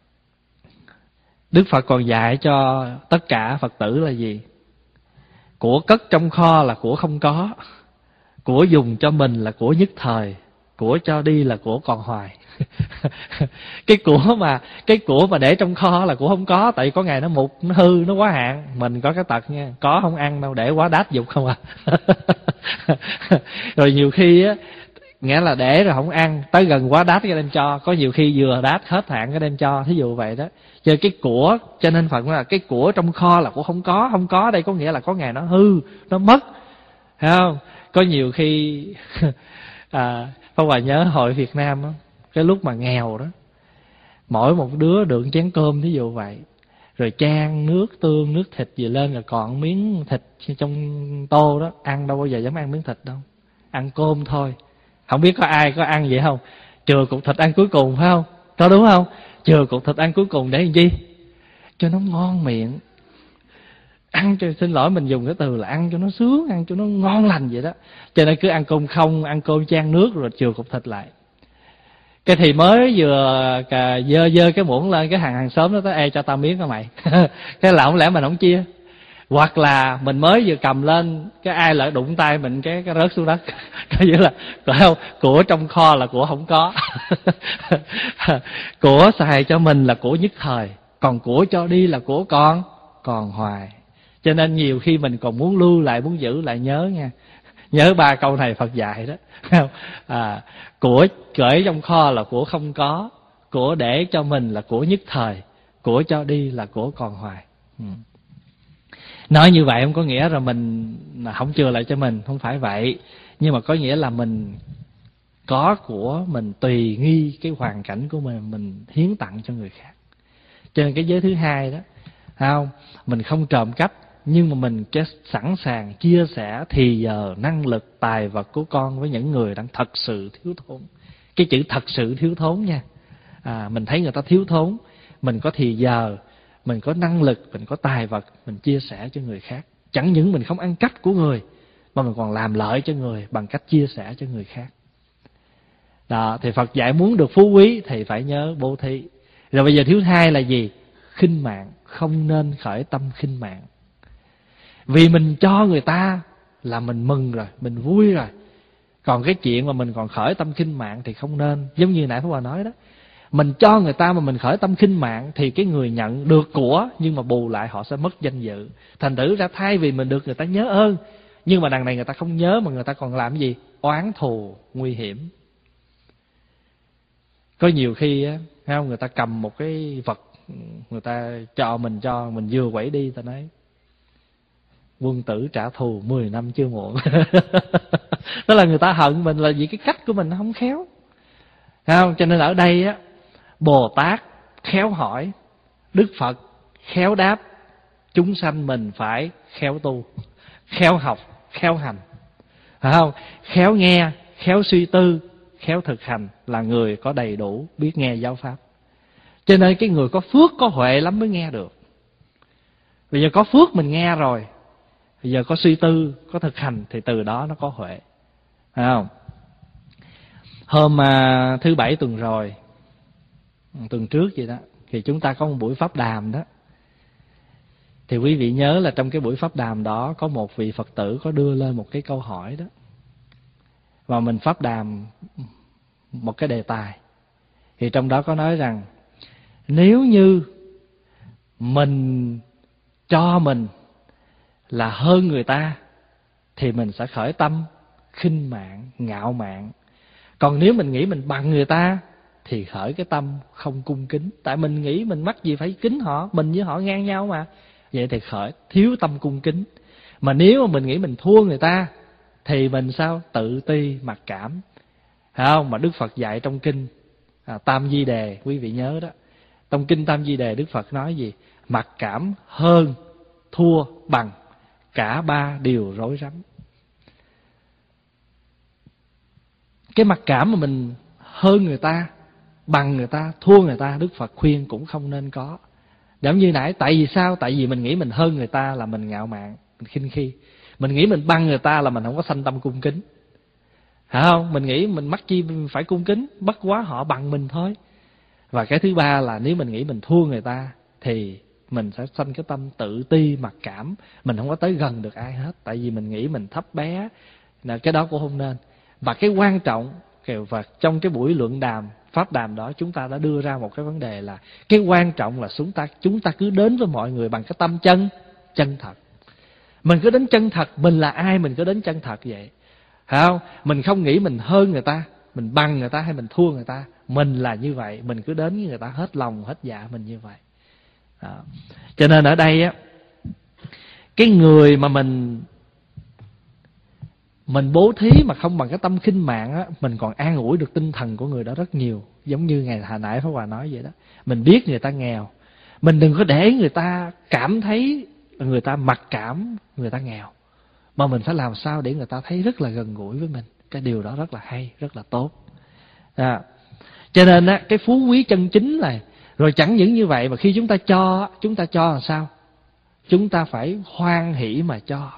Đức Phật còn dạy cho tất cả Phật tử là gì? Của cất trong kho là của không có, của dùng cho mình là của nhất thời, của cho đi là của còn hoài. Cái của mà để trong kho là của không có, tại vì có ngày nó mục, nó hư, nó quá hạn. Mình có cái tật nha, có không ăn đâu, để quá đát dục không à. Rồi nhiều khi á, nghĩa là để rồi không ăn, tới gần quá đát cái đem cho. Có nhiều khi vừa đát hết hạn cái đem cho, thí dụ vậy đó. Cho cái của, cho nên Phật nói là cái của trong kho là của không có. Không có đây có nghĩa là có ngày nó hư, nó mất, thấy không? Có nhiều khi Pháp Hòa nhớ hồi Việt Nam đó, cái lúc mà nghèo đó, mỗi một đứa được chén cơm thí dụ vậy, rồi chan nước tương, nước thịt gì lên, rồi còn miếng thịt trong tô đó, ăn đâu bao giờ dám ăn miếng thịt đâu, ăn cơm thôi. Không biết có ai có ăn vậy không? Chừa cục thịt ăn cuối cùng, phải không? Có đúng không? Chừa cục thịt ăn cuối cùng để làm chi? Cho nó ngon miệng. Ăn cho, xin lỗi mình dùng cái từ là ăn cho nó sướng, ăn cho nó ngon lành vậy đó. Cho nên cứ ăn cơm không, ăn cơm chan nước rồi chừa cục thịt lại. Cái thì mới vừa dơ cái muỗng lên, cái hàng xóm nó tới: ê cho tao miếng hả mày? Cái là không lẽ mình không chia? Hoặc là mình mới vừa cầm lên, cái ai lại đụng tay mình cái rớt xuống đất. Coi như là, phải không? Của trong kho là của không có. Của xài cho mình là của nhất thời, còn của cho đi là của còn hoài. Cho nên nhiều khi mình còn muốn lưu lại, muốn giữ lại, nhớ nha. Nhớ 3 câu này Phật dạy đó. Của gửi trong kho là của không có, của để cho mình là của nhất thời, của cho đi là của còn hoài. Nói như vậy không có nghĩa là mình không chừa lại cho mình, không phải vậy. Nhưng mà có nghĩa là mình có của mình tùy nghi cái hoàn cảnh của mình hiến tặng cho người khác. Cho nên cái giới thứ hai đó, không, mình không trộm cắp, nhưng mà mình sẵn sàng chia sẻ thì giờ, năng lực, tài vật của con với những người đang thật sự thiếu thốn. Cái chữ thật sự thiếu thốn nha. Mình thấy người ta thiếu thốn, mình có thì giờ, mình có năng lực, mình có tài vật, mình chia sẻ cho người khác. Chẳng những mình không ăn cắp của người, mà mình còn làm lợi cho người bằng cách chia sẻ cho người khác. Đó, thì Phật dạy muốn được phú quý thì phải nhớ bố thí. Rồi bây giờ thứ hai là gì? Khinh mạng. Không nên khởi tâm khinh mạng. Vì mình cho người ta là mình mừng rồi, mình vui rồi. Còn cái chuyện mà mình còn khởi tâm khinh mạng thì không nên. Giống như nãy Pháp Hòa nói đó, Mình cho người ta mà mình khởi tâm khinh mạng thì cái người nhận được của, nhưng mà bù lại họ sẽ mất danh dự. Thành thử ra thay vì mình được người ta nhớ ơn, nhưng mà đằng này người ta không nhớ mà người ta còn làm cái gì? Oán thù nguy hiểm. Có nhiều khi á, không, người ta cầm một cái vật, người ta cho mình vừa quẩy đi, ta nói quân tử trả thù 10 năm chưa muộn. Đó là người ta hận mình là vì cái cách của mình nó không khéo. Không? Cho nên ở đây á, Bồ Tát khéo hỏi, Đức Phật khéo đáp, chúng sanh mình phải khéo tu, khéo học, khéo hành. Phải không? Khéo nghe, khéo suy tư, khéo thực hành là người có đầy đủ biết nghe giáo pháp. Cho nên cái người có phước, có huệ lắm mới nghe được. Bây giờ có phước mình nghe rồi, bây giờ có suy tư, có thực hành thì từ đó nó có huệ. Phải không? Hôm thứ Bảy tuần rồi, tuần trước vậy đó, thì chúng ta có một buổi pháp đàm đó. Thì quý vị nhớ là trong cái buổi pháp đàm đó có một vị Phật tử có đưa lên một cái câu hỏi đó. Và mình pháp đàm một cái đề tài. Thì trong đó có nói rằng nếu như mình cho mình là hơn người ta thì mình sẽ khởi tâm khinh mạn, ngạo mạn. Còn nếu mình nghĩ mình bằng người ta thì khởi cái tâm không cung kính. Tại mình nghĩ mình mắc gì phải kính họ, mình với họ ngang nhau mà. Vậy thì khởi thiếu tâm cung kính. Mà nếu mà mình nghĩ mình thua người ta thì mình sao? Tự ti, mặc cảm. Phải không? Mà Đức Phật dạy trong kinh Tam Di Đề, quý vị nhớ đó. Trong kinh Tam Di Đề Đức Phật nói gì? Mặc cảm, hơn, thua, bằng, cả ba đều rối rắm. Cái mặc cảm mà mình hơn người ta, bằng người ta, thua người ta, Đức Phật khuyên cũng không nên có. Giống như nãy, tại vì sao? Tại vì mình nghĩ mình hơn người ta là mình ngạo mạn, mình khinh khi. Mình nghĩ mình bằng người ta là mình không có sanh tâm cung kính. Phải không? Mình nghĩ mình mắc chi phải cung kính, bất quá họ bằng mình thôi. Và cái thứ ba là nếu mình nghĩ mình thua người ta thì mình sẽ sanh cái tâm tự ti, mặc cảm. Mình không có tới gần được ai hết, tại vì mình nghĩ mình thấp bé. Cái đó cũng không nên. Và cái quan trọng, và trong cái buổi luận đàm, pháp đàm đó, chúng ta đã đưa ra một cái vấn đề là cái quan trọng là chúng ta cứ đến với mọi người bằng cái tâm chân thật. Mình cứ đến chân thật, mình là ai mình cứ đến chân thật vậy. Phải không? Mình không nghĩ mình hơn người ta, mình bằng người ta hay mình thua người ta. Mình là như vậy, mình cứ đến với người ta hết lòng, hết dạ mình như vậy. Đó. Cho nên ở đây á, cái người mà mình bố thí mà không bằng cái tâm khinh mạn á, mình còn an ủi được tinh thần của người đó rất nhiều. Giống như ngày hồi nãy Pháp Hòa nói vậy đó. Mình biết người ta nghèo, mình đừng có để người ta cảm thấy người ta mặc cảm, người ta nghèo. Mà mình phải làm sao để người ta thấy rất là gần gũi với mình. Cái điều đó rất là hay, rất là tốt. Cho nên á, cái phú quý chân chính là, rồi chẳng những như vậy mà khi chúng ta cho làm sao? Chúng ta phải hoan hỷ mà cho.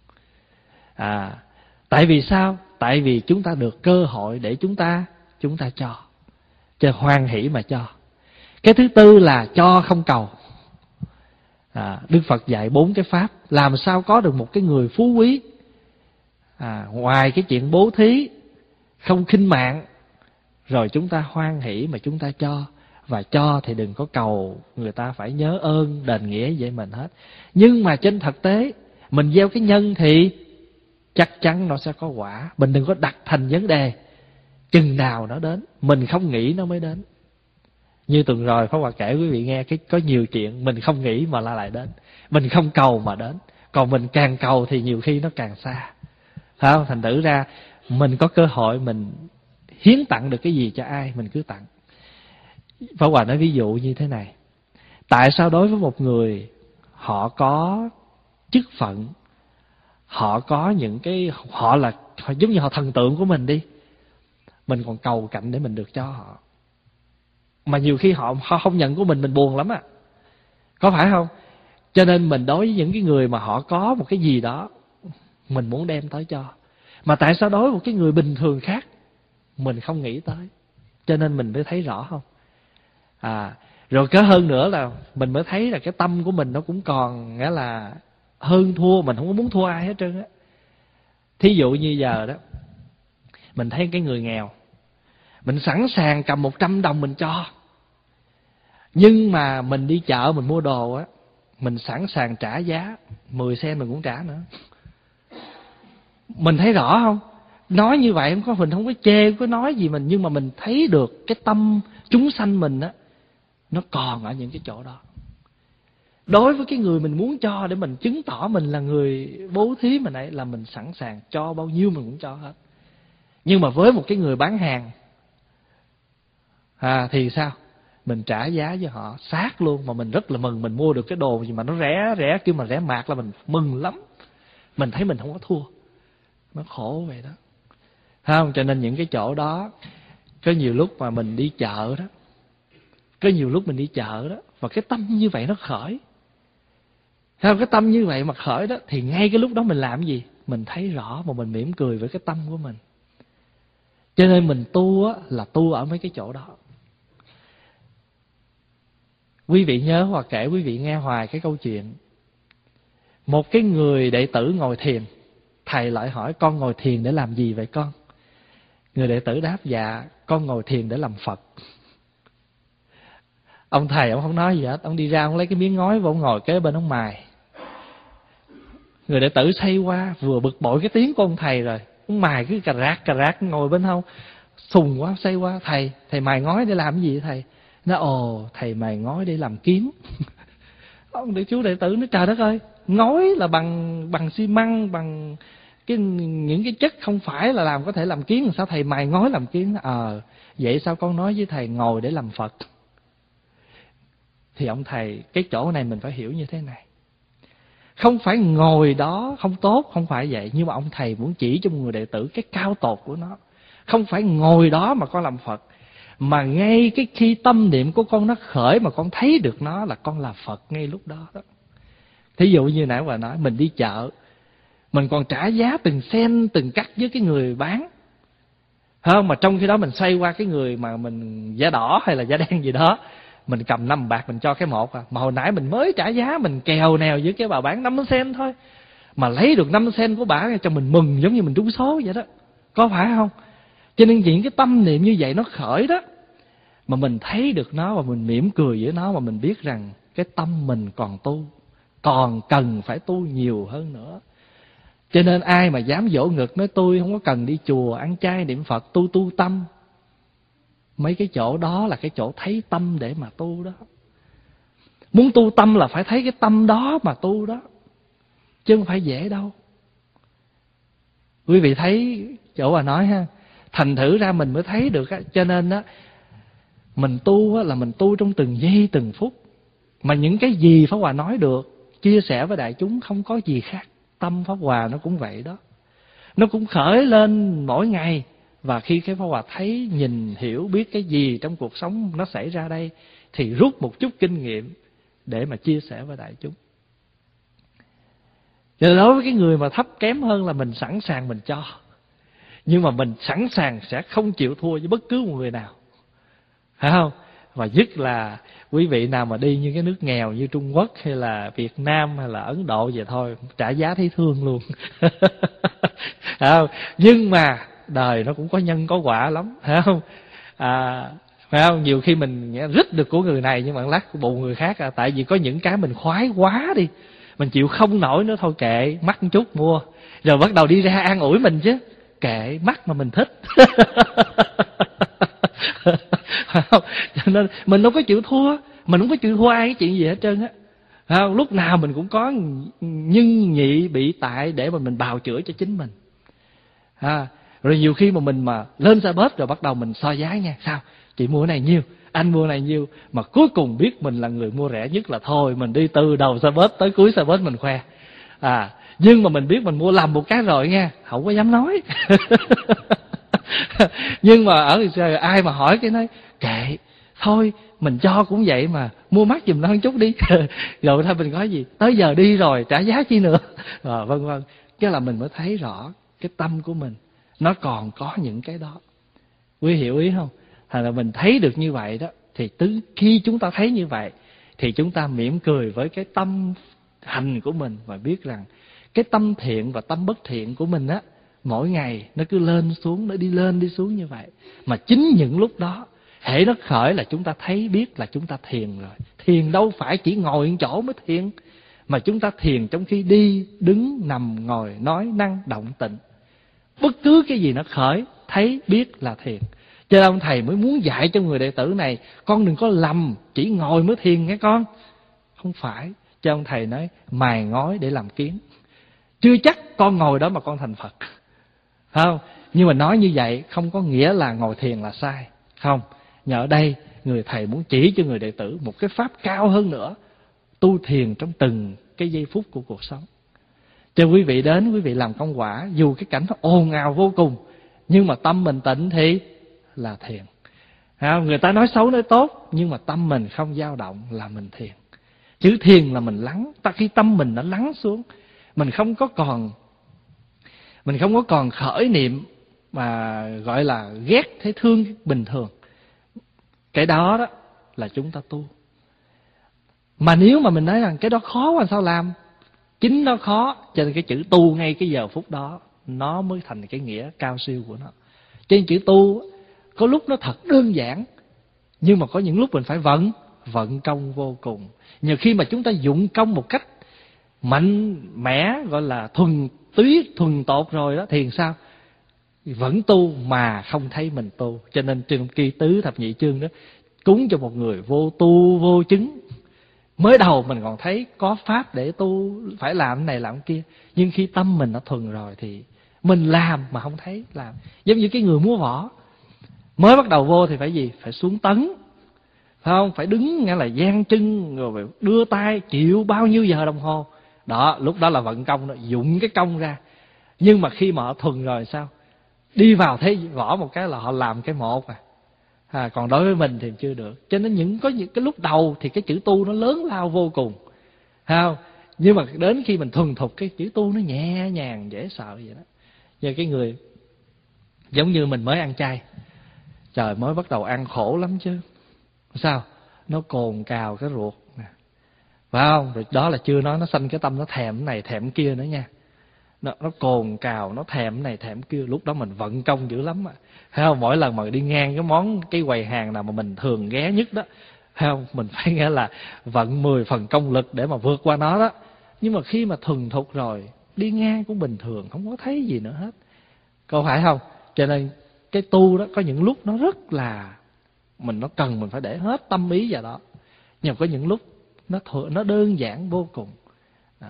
Tại vì sao? Tại vì chúng ta được cơ hội để chúng ta cho. Cho hoan hỷ mà cho. Cái thứ tư là cho không cầu. Đức Phật dạy 4 cái pháp làm sao có được một cái người phú quý. Ngoài cái chuyện bố thí, không khinh mạn, rồi chúng ta hoan hỷ mà chúng ta cho. Và cho thì đừng có cầu người ta phải nhớ ơn, đền nghĩa vậy mình hết. Nhưng mà trên thực tế, mình gieo cái nhân thì chắc chắn nó sẽ có quả. Mình đừng có đặt thành vấn đề chừng nào nó đến, mình không nghĩ nó mới đến. Như tuần rồi Pháp Hòa kể quý vị nghe, có nhiều chuyện mình không nghĩ mà lại đến, mình không cầu mà đến. Còn mình càng cầu thì nhiều khi nó càng xa. Phải không? Thành thử ra mình có cơ hội mình hiến tặng được cái gì cho ai mình cứ tặng. Pháp Hòa nói ví dụ như thế này. Tại sao đối với một người họ có chức phận, họ có những cái, họ giống như họ thần tượng của mình đi, mình còn cầu cạnh để mình được cho họ, mà nhiều khi họ không nhận của mình buồn lắm có phải không? Cho nên mình đối với những cái người mà họ có một cái gì đó mình muốn đem tới cho. Mà tại sao đối với một cái người bình thường khác mình không nghĩ tới? Cho nên mình mới thấy rõ không? Rồi có hơn nữa là mình mới thấy là cái tâm của mình nó cũng còn nghĩa là hơn thua, mình không có muốn thua ai hết trơn á. Thí dụ như giờ đó, mình thấy cái người nghèo, mình sẵn sàng cầm 100 đồng mình cho, Nhưng mà mình đi chợ mình mua đồ á, mình sẵn sàng trả giá 10 sen mình cũng trả nữa. Mình thấy rõ không? Nói như vậy không có, mình không có chê, không có nói gì mình, nhưng mà mình thấy được cái tâm chúng sanh mình á, nó còn ở những cái chỗ đó. Đối với cái người mình muốn cho để mình chứng tỏ mình là người bố thí mình ấy, là mình sẵn sàng cho bao nhiêu mình cũng cho hết. Nhưng mà với một cái người bán hàng thì sao? Mình trả giá với họ sát luôn, mà mình rất là mừng, mình mua được cái đồ gì mà nó rẻ kêu mà rẻ mạt là mình mừng lắm. Mình thấy mình không có thua. Nó khổ vậy đó. Không? Cho nên những cái chỗ đó, có nhiều lúc mà mình đi chợ đó, và cái tâm như vậy nó khởi. Cái tâm như vậy mà khởi đó, thì ngay cái lúc đó mình làm gì? Mình thấy rõ mà mình mỉm cười với cái tâm của mình. Cho nên mình tu á, là tu ở mấy cái chỗ đó. Quý vị nhớ hoặc kể quý vị nghe hoài cái câu chuyện. Một cái người đệ tử ngồi thiền, thầy lại hỏi: con ngồi thiền để làm gì vậy con? Người đệ tử đáp: dạ, con ngồi thiền để làm Phật. Ông thầy ông không nói gì hết, ông đi ra ông lấy cái miếng ngói và ông ngồi kế bên ông mài. Người đệ tử xoay qua, vừa bực bội cái tiếng của ông thầy rồi, ông mài cứ cà rác ngồi bên hông, sùng quá, xoay qua: thầy mài ngói để làm cái gì thầy? Nó: ồ, thầy mài ngói để làm kiếm. Ông chú đệ tử nói: trời đất ơi, ngói là bằng xi măng, bằng những cái chất không phải là có thể làm kiếm, sao thầy mài ngói làm kiếm? Vậy sao con nói với thầy ngồi để làm Phật? Thì ông thầy, cái chỗ này mình phải hiểu như thế này. Không phải ngồi đó không tốt, không phải vậy. Nhưng mà ông thầy muốn chỉ cho một người đệ tử cái cao tột của nó. Không phải ngồi đó mà con làm Phật, mà ngay cái khi tâm niệm của con nó khởi mà con thấy được nó là con là Phật ngay lúc đó đó. Thí dụ như nãy bà nói, mình đi chợ, mình còn trả giá từng sen từng cắt với cái người bán, không? Mà trong khi đó mình xoay qua cái người mà mình da đỏ hay là da đen gì đó, mình cầm 5 bạc mình cho cái một mà hồi nãy mình mới trả giá, mình kèo nèo với cái bà bán 5 sen thôi, mà lấy được 5 sen của bà cho mình mừng giống như mình trúng số vậy đó, có phải không? Cho nên những cái tâm niệm như vậy nó khởi đó, mà mình thấy được nó và mình mỉm cười với nó, mà mình biết rằng cái tâm mình còn tu, còn cần phải tu nhiều hơn nữa. Cho nên ai mà dám vỗ ngực nói tôi không có cần đi chùa ăn chay niệm Phật, tu tâm, mấy cái chỗ đó là cái chỗ thấy tâm để mà tu đó. Muốn tu tâm là phải thấy cái tâm đó mà tu đó, chứ không phải dễ đâu. Quý vị thấy chỗ bà nói ha, thành thử ra mình mới thấy được á. Cho nên á, mình tu á, là mình tu trong từng giây từng phút. Mà những cái gì Pháp Hòa nói được, chia sẻ với đại chúng không có gì khác. Tâm Pháp Hòa nó cũng vậy đó, nó cũng khởi lên mỗi ngày. Và khi cái Pháp Hòa thấy, nhìn, hiểu, biết cái gì trong cuộc sống nó xảy ra đây, thì rút một chút kinh nghiệm để mà chia sẻ với đại chúng. Cho nên đối với cái người mà thấp kém hơn là mình sẵn sàng mình cho, nhưng mà mình sẵn sàng sẽ không chịu thua với bất cứ một người nào, phải không? Và nhất là quý vị nào mà đi như cái nước nghèo như Trung Quốc hay là Việt Nam hay là Ấn Độ vậy thôi, trả giá thấy thương luôn. Không? Nhưng mà đời nó cũng có nhân có quả lắm, phải không? Phải không? Nhiều khi mình rít được của người này nhưng mà lát của bù người khác, tại vì có những cái mình khoái quá đi, mình chịu không nổi nữa, thôi kệ, mắc một chút mua, rồi bắt đầu đi ra an ủi mình chứ, kệ, mắc mà mình thích. Cho nên mình không có chịu thua, mình không có chịu thua ai cái chuyện gì hết trơn á. Lúc nào mình cũng có nhân nhị bị tại để mà mình bào chữa cho chính mình. Rồi nhiều khi mà mình mà lên xe bus rồi bắt đầu mình so giá nha, sao chị mua cái này nhiêu, anh mua cái này nhiêu, mà cuối cùng biết mình là người mua rẻ nhất là thôi mình đi từ đầu xe bus tới cuối xe bus mình khoe. Nhưng mà mình biết mình mua lầm một cái rồi nha, không có dám nói. Nhưng mà ở ai mà hỏi cái nói kệ, thôi mình cho cũng vậy mà, mua mắc giùm nó một chút đi. Rồi thôi mình nói gì, tới giờ đi rồi trả giá chi nữa, vân vân. Cái là mình mới thấy rõ cái tâm của mình nó còn có những cái đó. Quý hiểu ý không? Thành là mình thấy được như vậy đó, thì khi chúng ta thấy như vậy thì chúng ta mỉm cười với cái tâm hành của mình, và biết rằng cái tâm thiện và tâm bất thiện của mình á, mỗi ngày nó cứ lên xuống, nó đi lên đi xuống như vậy. Mà chính những lúc đó Hễ nó khởi là chúng ta thấy biết là chúng ta thiền rồi. Thiền đâu phải chỉ ngồi một chỗ mới thiền, mà chúng ta thiền trong khi đi, đứng, nằm, ngồi, nói, năng, động, tịnh. Bất cứ cái gì nó khởi, thấy, biết là thiền. Cho nên ông thầy mới muốn dạy cho người đệ tử này, con đừng có lầm chỉ ngồi mới thiền nghe con. Không phải. Cho ông thầy nói mài ngói để làm kiến. Chưa chắc con ngồi đó mà con thành Phật, không? Nhưng mà nói như vậy không có nghĩa là ngồi thiền là sai, không. Nhờ đây người thầy muốn chỉ cho người đệ tử một cái pháp cao hơn nữa, tu thiền trong từng cái giây phút của cuộc sống. Cho quý vị đến, quý vị làm công quả, dù cái cảnh nó ồn ào vô cùng, nhưng mà tâm mình tịnh thì là thiền. Người ta nói xấu nói tốt, nhưng mà tâm mình không dao động là mình thiền. Chữ thiền là mình lắng. Khi tâm mình nó lắng xuống, mình không có còn khởi niệm mà gọi là ghét thấy thương bình thường. Cái đó đó là chúng ta tu. Mà nếu mà mình nói rằng cái đó khó quá sao làm, chính nó khó, cho nên cái chữ tu ngay cái giờ phút đó nó mới thành cái nghĩa cao siêu của nó. Cho nên chữ tu có lúc nó thật đơn giản, nhưng mà có những lúc mình phải vận công vô cùng. Nhiều khi mà chúng ta dụng công một cách mạnh mẽ, gọi là thuần túy, thuần tột rồi đó, thì sao? Vẫn tu mà không thấy mình tu. Cho nên trong Kỳ Tứ Thập Nhị Chương đó, cúng cho một người vô tu vô chứng. Mới đầu mình còn thấy có pháp để tu, phải làm cái này làm cái kia, nhưng khi tâm mình nó thuần rồi thì mình làm mà không thấy làm. Giống như cái người múa võ, mới bắt đầu vô thì phải gì? Phải xuống tấn, phải không? Phải đứng nghe là dang chân rồi đưa tay chịu bao nhiêu giờ đồng hồ. Đó, lúc đó là vận công đó, dụng cái công ra. Nhưng mà khi mà họ thuần rồi sao? Đi vào thế võ một cái là họ làm cái một còn đối với mình thì chưa được. Cho nên có những cái lúc đầu thì cái chữ tu nó lớn lao vô cùng, không? Nhưng mà đến khi mình thuần thục cái chữ tu nó nhẹ nhàng dễ sợ vậy đó. Như cái người giống như mình mới ăn chay, trời, mới bắt đầu ăn khổ lắm chứ sao? Nó cồn cào cái ruột nè, phải không? Rồi đó là chưa nói nó sanh cái tâm nó thèm cái này thèm cái kia nữa nha. Nó cồn cào, nó thèm cái này thèm cái kia. Lúc đó mình vận công dữ lắm thấy không? Mỗi lần mà đi ngang cái quầy hàng nào mà mình thường ghé nhất đó, thấy không? Mình phải nghĩa là vận 10 phần công lực để mà vượt qua nó đó. Nhưng mà khi mà thuần thục rồi, đi ngang cũng bình thường, không có thấy gì nữa hết, có phải không? Cho nên cái tu đó có những lúc nó rất là mình phải để hết tâm ý vào đó. Nhưng mà có những lúc nó đơn giản vô cùng đó.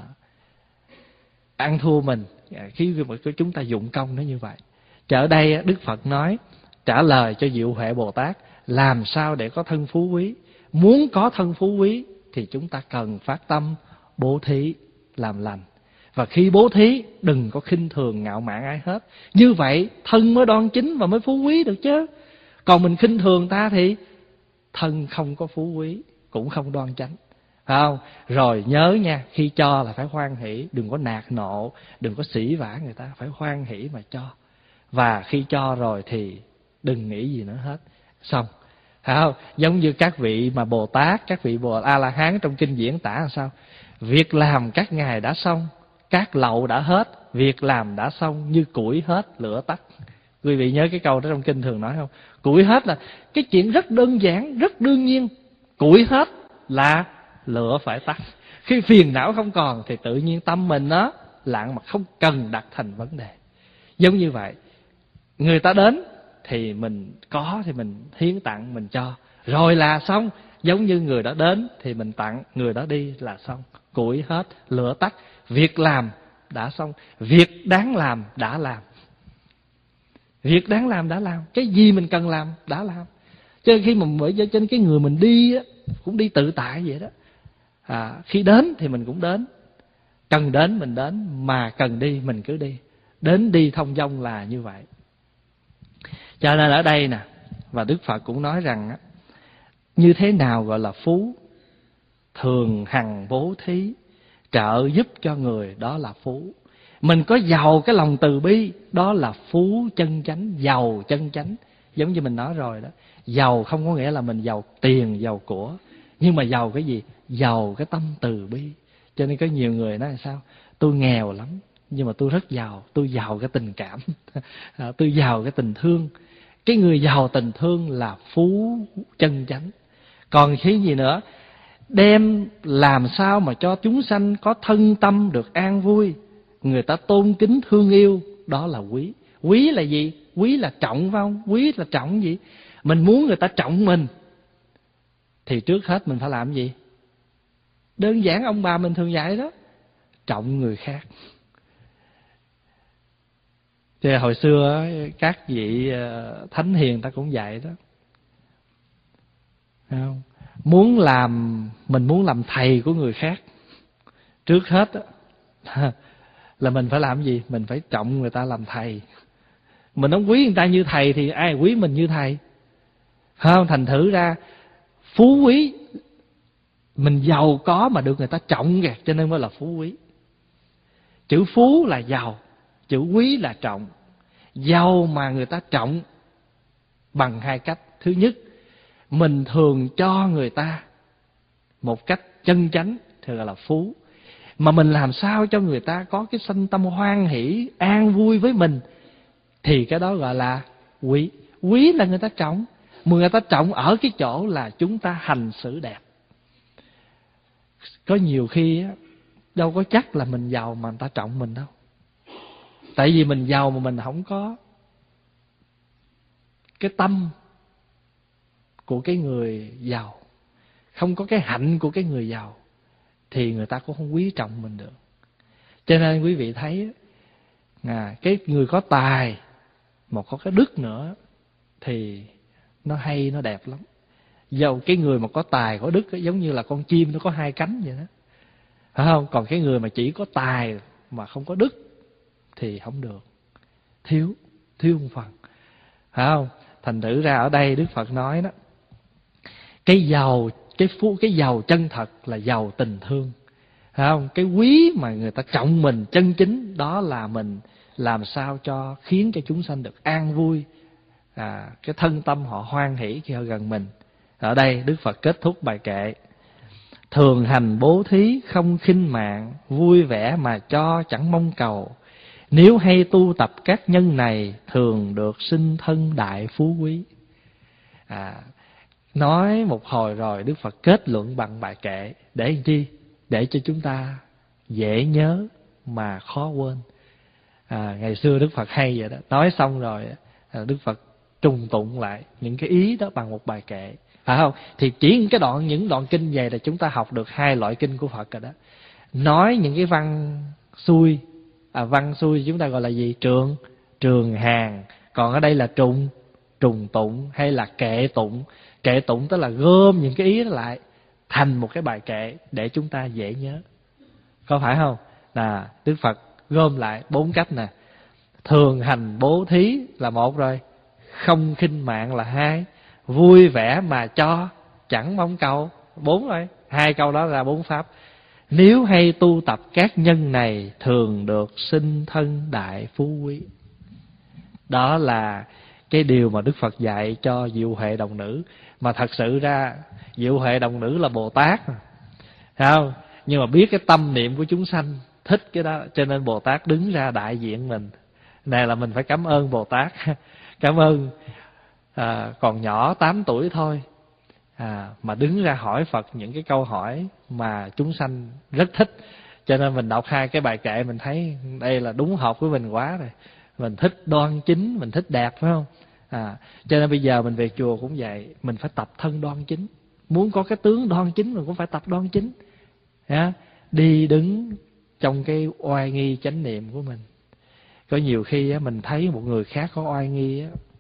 Ăn thua mình khi mà chúng ta dụng công nó như vậy. Ở đây Đức Phật nói trả lời cho Diệu Huệ Bồ Tát làm sao để có thân phú quý. Muốn có thân phú quý thì chúng ta cần phát tâm bố thí làm lành. Và khi bố thí đừng có khinh thường ngạo mạn ai hết. Như vậy thân mới đoan chính và mới phú quý được chứ. Còn mình khinh thường ta thì thân không có phú quý, cũng không đoan chánh, phải không? Rồi nhớ nha, khi cho là phải hoan hỷ, đừng có nạt nộ, đừng có sỉ vả người ta, phải hoan hỷ mà cho. Và khi cho rồi thì đừng nghĩ gì nữa hết, xong, phải không? Giống như các vị mà Bồ Tát, các vị Bồ A La Hán trong kinh diễn tả làm sao? Việc làm các ngài đã xong, các lậu đã hết, việc làm đã xong như củi hết lửa tắt. Quý vị nhớ cái câu đó trong kinh thường nói không? Củi hết là cái chuyện rất đơn giản, rất đương nhiên. Củi hết là lửa phải tắt. Khi phiền não không còn thì tự nhiên tâm mình nó lặng mà không cần đặt thành vấn đề. Giống như vậy, người ta đến thì mình có thì mình hiến tặng, mình cho, rồi là xong. Giống như người đó đến thì mình tặng, người đó đi là xong. Củi hết, lửa tắt, việc làm đã xong, việc đáng làm đã làm. Việc đáng làm đã làm, cái gì mình cần làm đã làm. Cho nên khi mà trên cái người mình đi á, cũng đi tự tại vậy đó. Khi đến thì mình cũng đến, cần đến mình đến, mà cần đi mình cứ đi. Đến đi thông dong là như vậy. Cho nên ở đây nè, và Đức Phật cũng nói rằng á, như thế nào gọi là phú? Thường hằng bố thí, trợ giúp cho người, đó là phú. Mình có giàu cái lòng từ bi, đó là phú chân chánh, giàu chân chánh. Giống như mình nói rồi đó, giàu không có nghĩa là mình giàu tiền, giàu của, nhưng mà giàu cái gì? Giàu cái tâm từ bi. Cho nên có nhiều người nói là sao? Tôi nghèo lắm, nhưng mà tôi rất giàu, tôi giàu cái tình cảm, tôi giàu cái tình thương. Cái người giàu tình thương là phú chân chánh. Còn cái gì nữa? Đem làm sao mà cho chúng sanh có thân tâm được an vui, người ta tôn kính thương yêu, đó là quý. Quý là gì? Quý là trọng, phải không? Quý là trọng gì? Mình muốn người ta trọng mình thì trước hết mình phải làm gì? Đơn giản ông bà mình thường dạy đó, trọng người khác. Thì hồi xưa các vị thánh hiền ta cũng dạy đó, không? Mình muốn làm thầy của người khác, trước hết đó, là mình phải làm gì? Mình phải trọng người ta làm thầy. Mình không quý người ta như thầy thì ai quý mình như thầy? Không, thành thử ra phú quý, mình giàu có mà được người ta trọng kìa, cho nên mới là phú quý. Chữ phú là giàu, chữ quý là trọng. Giàu mà người ta trọng bằng hai cách. Thứ nhất, mình thường cho người ta một cách chân chánh thì gọi là phú. Mà mình làm sao cho người ta có cái sanh tâm hoan hỷ, an vui với mình thì cái đó gọi là quý. Quý là người ta trọng. Mà người ta trọng ở cái chỗ là chúng ta hành xử đẹp. Có nhiều khi đâu có chắc là mình giàu mà người ta trọng mình đâu. Tại vì mình giàu mà mình không có cái tâm của cái người giàu, không có cái hạnh của cái người giàu, thì người ta cũng không quý trọng mình được. Cho nên quý vị thấy cái người có tài mà có cái đức nữa thì nó hay, nó đẹp lắm. Dầu cái người mà có tài có đức giống như là con chim nó có hai cánh vậy đó, phải không? Còn cái người mà chỉ có tài mà không có đức thì không được, thiếu một phần, phải không? Thành thử ra ở đây Đức Phật nói đó, cái giàu chân thật là giàu tình thương, phải không? Cái quý mà người ta trọng mình chân chính, đó là mình làm sao cho khiến cho chúng sanh được an vui, cái thân tâm họ hoan hỷ khi họ gần mình. Ở đây Đức Phật kết thúc bài kệ: thường hành bố thí không khinh mạng, vui vẻ mà cho chẳng mong cầu. Nếu hay tu tập các nhân này, thường được sinh thân đại phú quý. Nói một hồi rồi Đức Phật kết luận bằng bài kệ để làm chi? Để cho chúng ta dễ nhớ mà khó quên. Ngày xưa Đức Phật hay vậy đó, nói xong rồi Đức Phật trùng tụng lại những cái ý đó bằng một bài kệ, phải không? Thì chỉ những đoạn kinh về là chúng ta học được hai loại kinh của Phật rồi đó. Nói những cái văn xuôi, văn xuôi chúng ta gọi là gì? Trường hàng. Còn ở đây là trùng tụng hay là kệ tụng. Kệ tụng tức là gom những cái ý đó lại thành một cái bài kệ để chúng ta dễ nhớ, có phải không? Đức Phật gom lại 4 cách nè: thường hành bố thí là 1 rồi, không khinh mạng là 2, vui vẻ mà cho chẳng mong cầu 4 rồi. 2 câu đó là 4 pháp. Nếu hay tu tập các nhân này, thường được sinh thân đại phú quý. Đó là cái điều mà Đức Phật dạy cho Diệu Huệ Đồng Nữ. Mà thật sự ra Diệu Huệ Đồng Nữ là Bồ Tát, thấy không? Nhưng mà biết cái tâm niệm của chúng sanh thích cái đó, cho nên Bồ Tát đứng ra đại diện mình. Này là mình phải cảm ơn Bồ Tát. Cảm ơn còn nhỏ 8 tuổi thôi mà đứng ra hỏi Phật những cái câu hỏi mà chúng sanh rất thích. Cho nên mình đọc 2 cái bài kệ mình thấy đây là đúng hợp với mình quá rồi. Mình thích đoan chính, mình thích đẹp, phải không? Cho nên bây giờ mình về chùa cũng vậy, mình phải tập thân đoan chính. Muốn có cái tướng đoan chính mình cũng phải tập đoan chính. Đi đứng trong cái oai nghi chánh niệm của mình. Có nhiều khi mình thấy một người khác có oai nghi,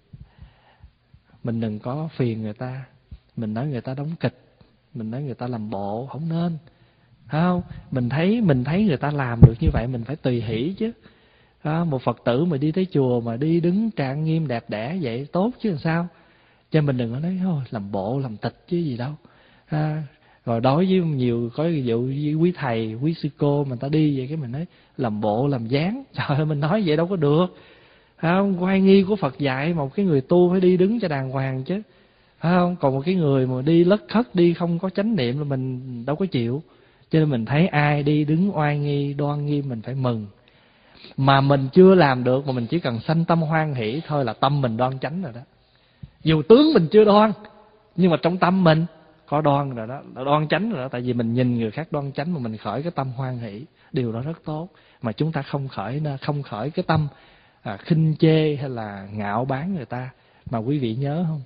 mình đừng có phiền người ta. Mình nói người ta đóng kịch, mình nói người ta làm bộ, không nên, phải không? Mình thấy người ta làm được như vậy mình phải tùy hỷ chứ. Một Phật tử mà đi tới chùa mà đi đứng trang nghiêm đẹp đẽ vậy tốt chứ làm sao. Cho mình đừng có nói thôi làm bộ làm tịch chứ gì đâu. Rồi đối với nhiều có ví dụ với quý thầy quý sư cô mà ta đi vậy cái mình nói làm bộ làm dáng. Trời ơi, mình nói vậy đâu có được. Không, oai nghi của Phật dạy một cái người tu phải đi đứng cho đàng hoàng chứ, phải không? Còn một cái người mà đi lất khất, đi không có chánh niệm là mình đâu có chịu. Cho nên mình thấy ai đi đứng oai nghi đoan nghiêm mình phải mừng. Mà mình chưa làm được, mà mình chỉ cần sanh tâm hoan hỷ thôi là tâm mình đoan chánh rồi đó. Dù tướng mình chưa đoan, nhưng mà trong tâm mình có đoan rồi đó, đoan chánh rồi đó. Tại vì mình nhìn người khác đoan chánh mà mình khởi cái tâm hoan hỷ, điều đó rất tốt. Mà chúng ta không khởi cái tâm khinh chê hay là ngạo báng người ta. Mà quý vị nhớ không?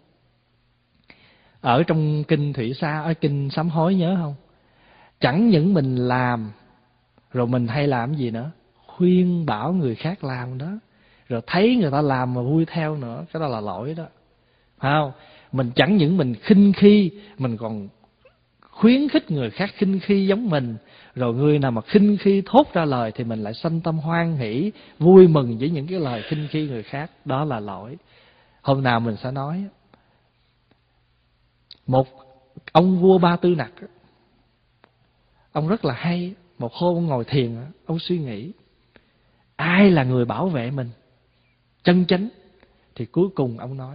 Ở trong kinh Thủy Sa, ở kinh Sám Hối nhớ không? Chẳng những mình làm, rồi mình hay làm gì nữa? Khuyên bảo người khác làm đó. Rồi thấy người ta làm mà vui theo nữa, cái đó là lỗi đó. Phải không? Mình chẳng những mình khinh khi, mình còn khuyến khích người khác khinh khi giống mình. Rồi người nào mà khinh khi thốt ra lời thì mình lại sanh tâm hoan hỷ, vui mừng với những cái lời khinh khi người khác. Đó là lỗi. Hôm nào mình sẽ nói. Một ông vua Ba Tư Nặc, ông rất là hay. Một hôm ông ngồi thiền, ông suy nghĩ ai là người bảo vệ mình chân chánh. Thì cuối cùng ông nói,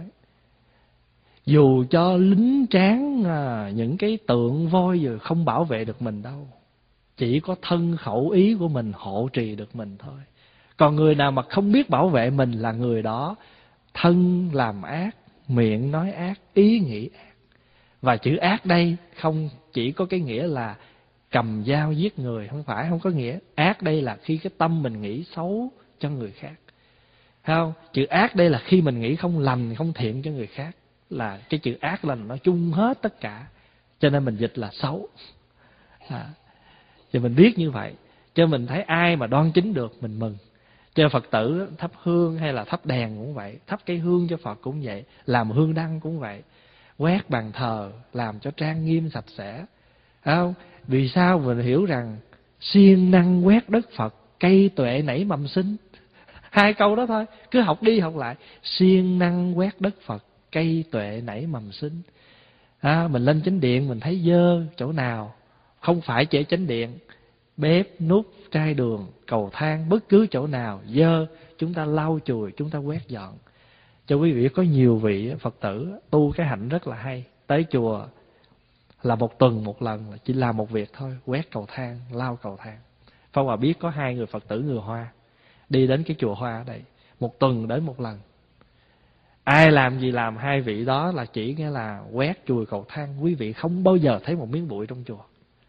dù cho lính tráng những cái tượng voi rồi không bảo vệ được mình đâu, chỉ có thân khẩu ý của mình hộ trì được mình thôi. Còn người nào mà không biết bảo vệ mình là người đó thân làm ác, miệng nói ác, ý nghĩ ác. Và chữ ác đây không chỉ có cái nghĩa là cầm dao giết người, không phải, không có nghĩa. Ác đây là khi cái tâm mình nghĩ xấu cho người khác. Thấy không? Chữ ác đây là khi mình nghĩ không lành, không thiện cho người khác. Là cái chữ ác là nó chung hết tất cả. Cho nên mình dịch là xấu. Thì mình biết như vậy. Cho mình thấy ai mà đoan chính được mình mừng. Cho Phật tử thắp hương hay là thắp đèn cũng vậy, thắp cây hương cho Phật cũng vậy, làm hương đăng cũng vậy, quét bàn thờ làm cho trang nghiêm sạch sẽ. Thấy không? Vì sao mình hiểu rằng siêng năng quét đất Phật, cây tuệ nảy mầm sinh. Hai câu đó thôi, cứ học đi học lại. Siêng năng quét đất Phật, cây tuệ nảy mầm sinh. Mình lên chánh điện mình thấy dơ chỗ nào, không phải chỉ chánh điện, bếp, nút, trai đường, cầu thang, bất cứ chỗ nào dơ, chúng ta lau chùi, chúng ta quét dọn. Cho quý vị, có nhiều vị Phật tử tu cái hạnh rất là hay. Tới chùa là một tuần một lần, chỉ làm một việc thôi, quét cầu thang, lau cầu thang. Phong Hòa biết có 2 người Phật tử người Hoa đi đến cái chùa Hoa ở đây, một tuần đến một lần. Ai làm gì làm, 2 vị đó là chỉ nghĩa là quét chùi cầu thang. Quý vị không bao giờ thấy một miếng bụi trong chùa,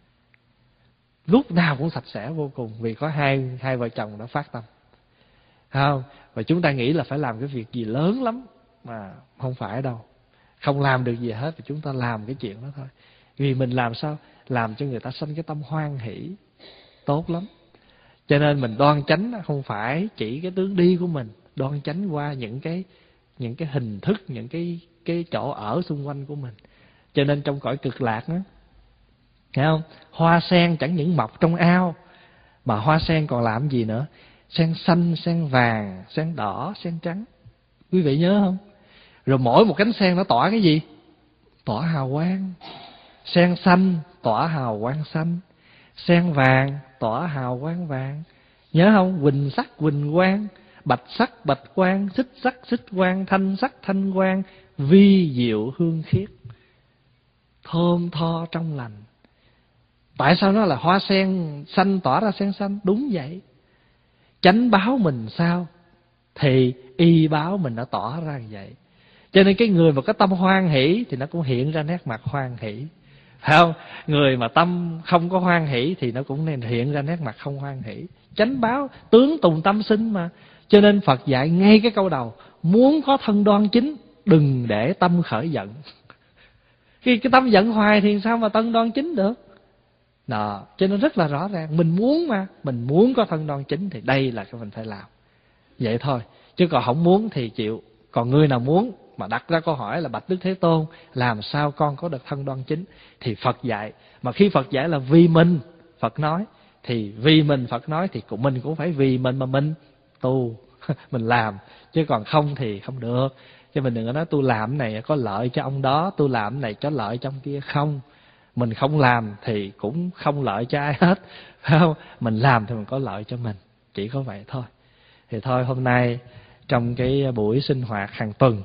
lúc nào cũng sạch sẽ vô cùng. Vì có hai vợ chồng đã phát tâm, không? Và chúng ta nghĩ là phải làm cái việc gì lớn lắm, mà không phải đâu. Không làm được gì hết, thì chúng ta làm cái chuyện đó thôi. Vì mình làm sao? Làm cho người ta sanh cái tâm hoan hỷ, tốt lắm. Cho nên mình đoan chánh không phải chỉ cái tướng đi của mình, đoan chánh qua những cái hình thức, những cái chỗ ở xung quanh của mình. Cho nên trong cõi cực lạc đó, thấy không? Hoa sen chẳng những mọc trong ao, mà hoa sen còn làm gì nữa? Sen xanh, sen vàng, sen đỏ, sen trắng. Quý vị nhớ không? Rồi mỗi một cánh sen nó tỏa cái gì? Tỏa hào quang. Sen xanh tỏa hào quang xanh, sen vàng tỏa hào quang vàng. Nhớ không? Huỳnh sắc huỳnh quang, bạch sắc bạch quang, xích sắc xích quang, thanh sắc thanh quang, vi diệu hương khiết, thơm tho trong lành. Tại sao nó là hoa sen xanh tỏa ra sen xanh? Đúng vậy. Chánh báo mình sao thì y báo mình đã tỏ ra như vậy. Cho nên cái người mà có tâm hoan hỷ thì nó cũng hiện ra nét mặt hoan hỷ, phải không? Người mà tâm không có hoan hỷ thì nó cũng nên hiện ra nét mặt không hoan hỷ. Chánh báo tướng tùng tâm sinh mà. Cho nên Phật dạy ngay cái câu đầu, muốn có thân đoan chính, đừng để tâm khởi giận. Khi cái tâm giận hoài thì sao mà thân đoan chính được? Đó, cho nên rất là rõ ràng. Mình muốn mà, mình muốn có thân đoan chính thì đây là cái mình phải làm. Vậy thôi, chứ còn không muốn thì chịu. Còn người nào muốn mà đặt ra câu hỏi là bạch Đức Thế Tôn, làm sao con có được thân đoan chính? Thì Phật dạy. Mà khi Phật dạy là vì mình, Phật nói, thì vì mình Phật nói thì mình cũng phải vì mình mà mình tu, mình làm. Chứ còn không thì không được. Chứ mình đừng có nói tôi làm cái này có lợi cho ông đó, tôi làm cái này có lợi cho ông kia. Không, mình không làm thì cũng không lợi cho ai hết, phải không? Mình làm thì mình có lợi cho mình, chỉ có vậy thôi. Thì thôi, hôm nay trong cái buổi sinh hoạt hàng tuần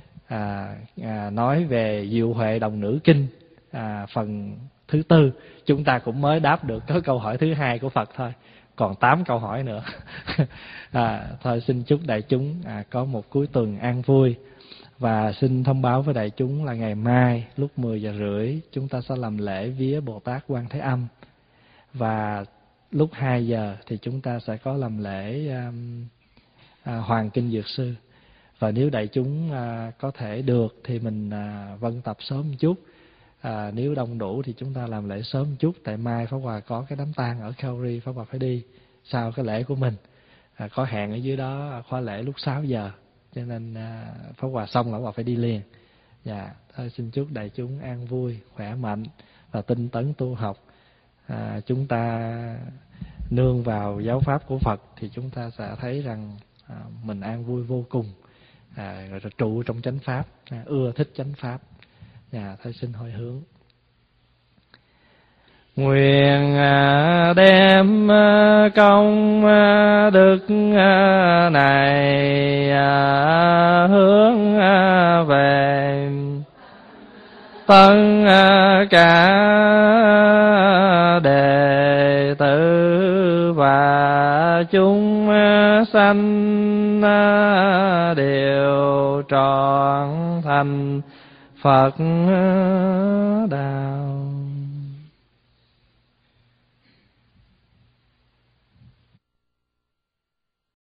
nói về Diệu Huệ Đồng Nữ Kinh phần thứ 4, chúng ta cũng mới đáp được có câu hỏi thứ 2 của Phật thôi, còn 8 câu hỏi nữa. Thôi xin chúc đại chúng có một cuối tuần an vui Và xin thông báo với đại chúng là ngày mai lúc 10 giờ rưỡi chúng ta sẽ làm lễ vía Bồ Tát Quan Thế Âm. Và lúc 2 giờ thì chúng ta sẽ có làm lễ Hoàng Kinh Dược Sư. Và nếu đại chúng có thể được thì mình vân tập sớm một chút. Nếu đông đủ thì chúng ta làm lễ sớm một chút. Tại mai Pháp Hòa có cái đám tang ở Calgary, Pháp Hòa phải đi sau cái lễ của mình. Có hẹn ở dưới đó khóa lễ lúc 6 giờ. Cho nên Pháp Hòa xong là Pháp Hòa phải đi liền. Dạ, thôi xin chúc đại chúng an vui, khỏe mạnh và tinh tấn tu học. Chúng ta nương vào giáo pháp của Phật thì chúng ta sẽ thấy rằng mình an vui vô cùng, rồi trụ trong chánh pháp, ưa thích chánh pháp. Thôi xin hồi hướng. Nguyện đem công đức này hướng về tất cả đệ tử và chúng sanh đều trọn thành Phật đạo.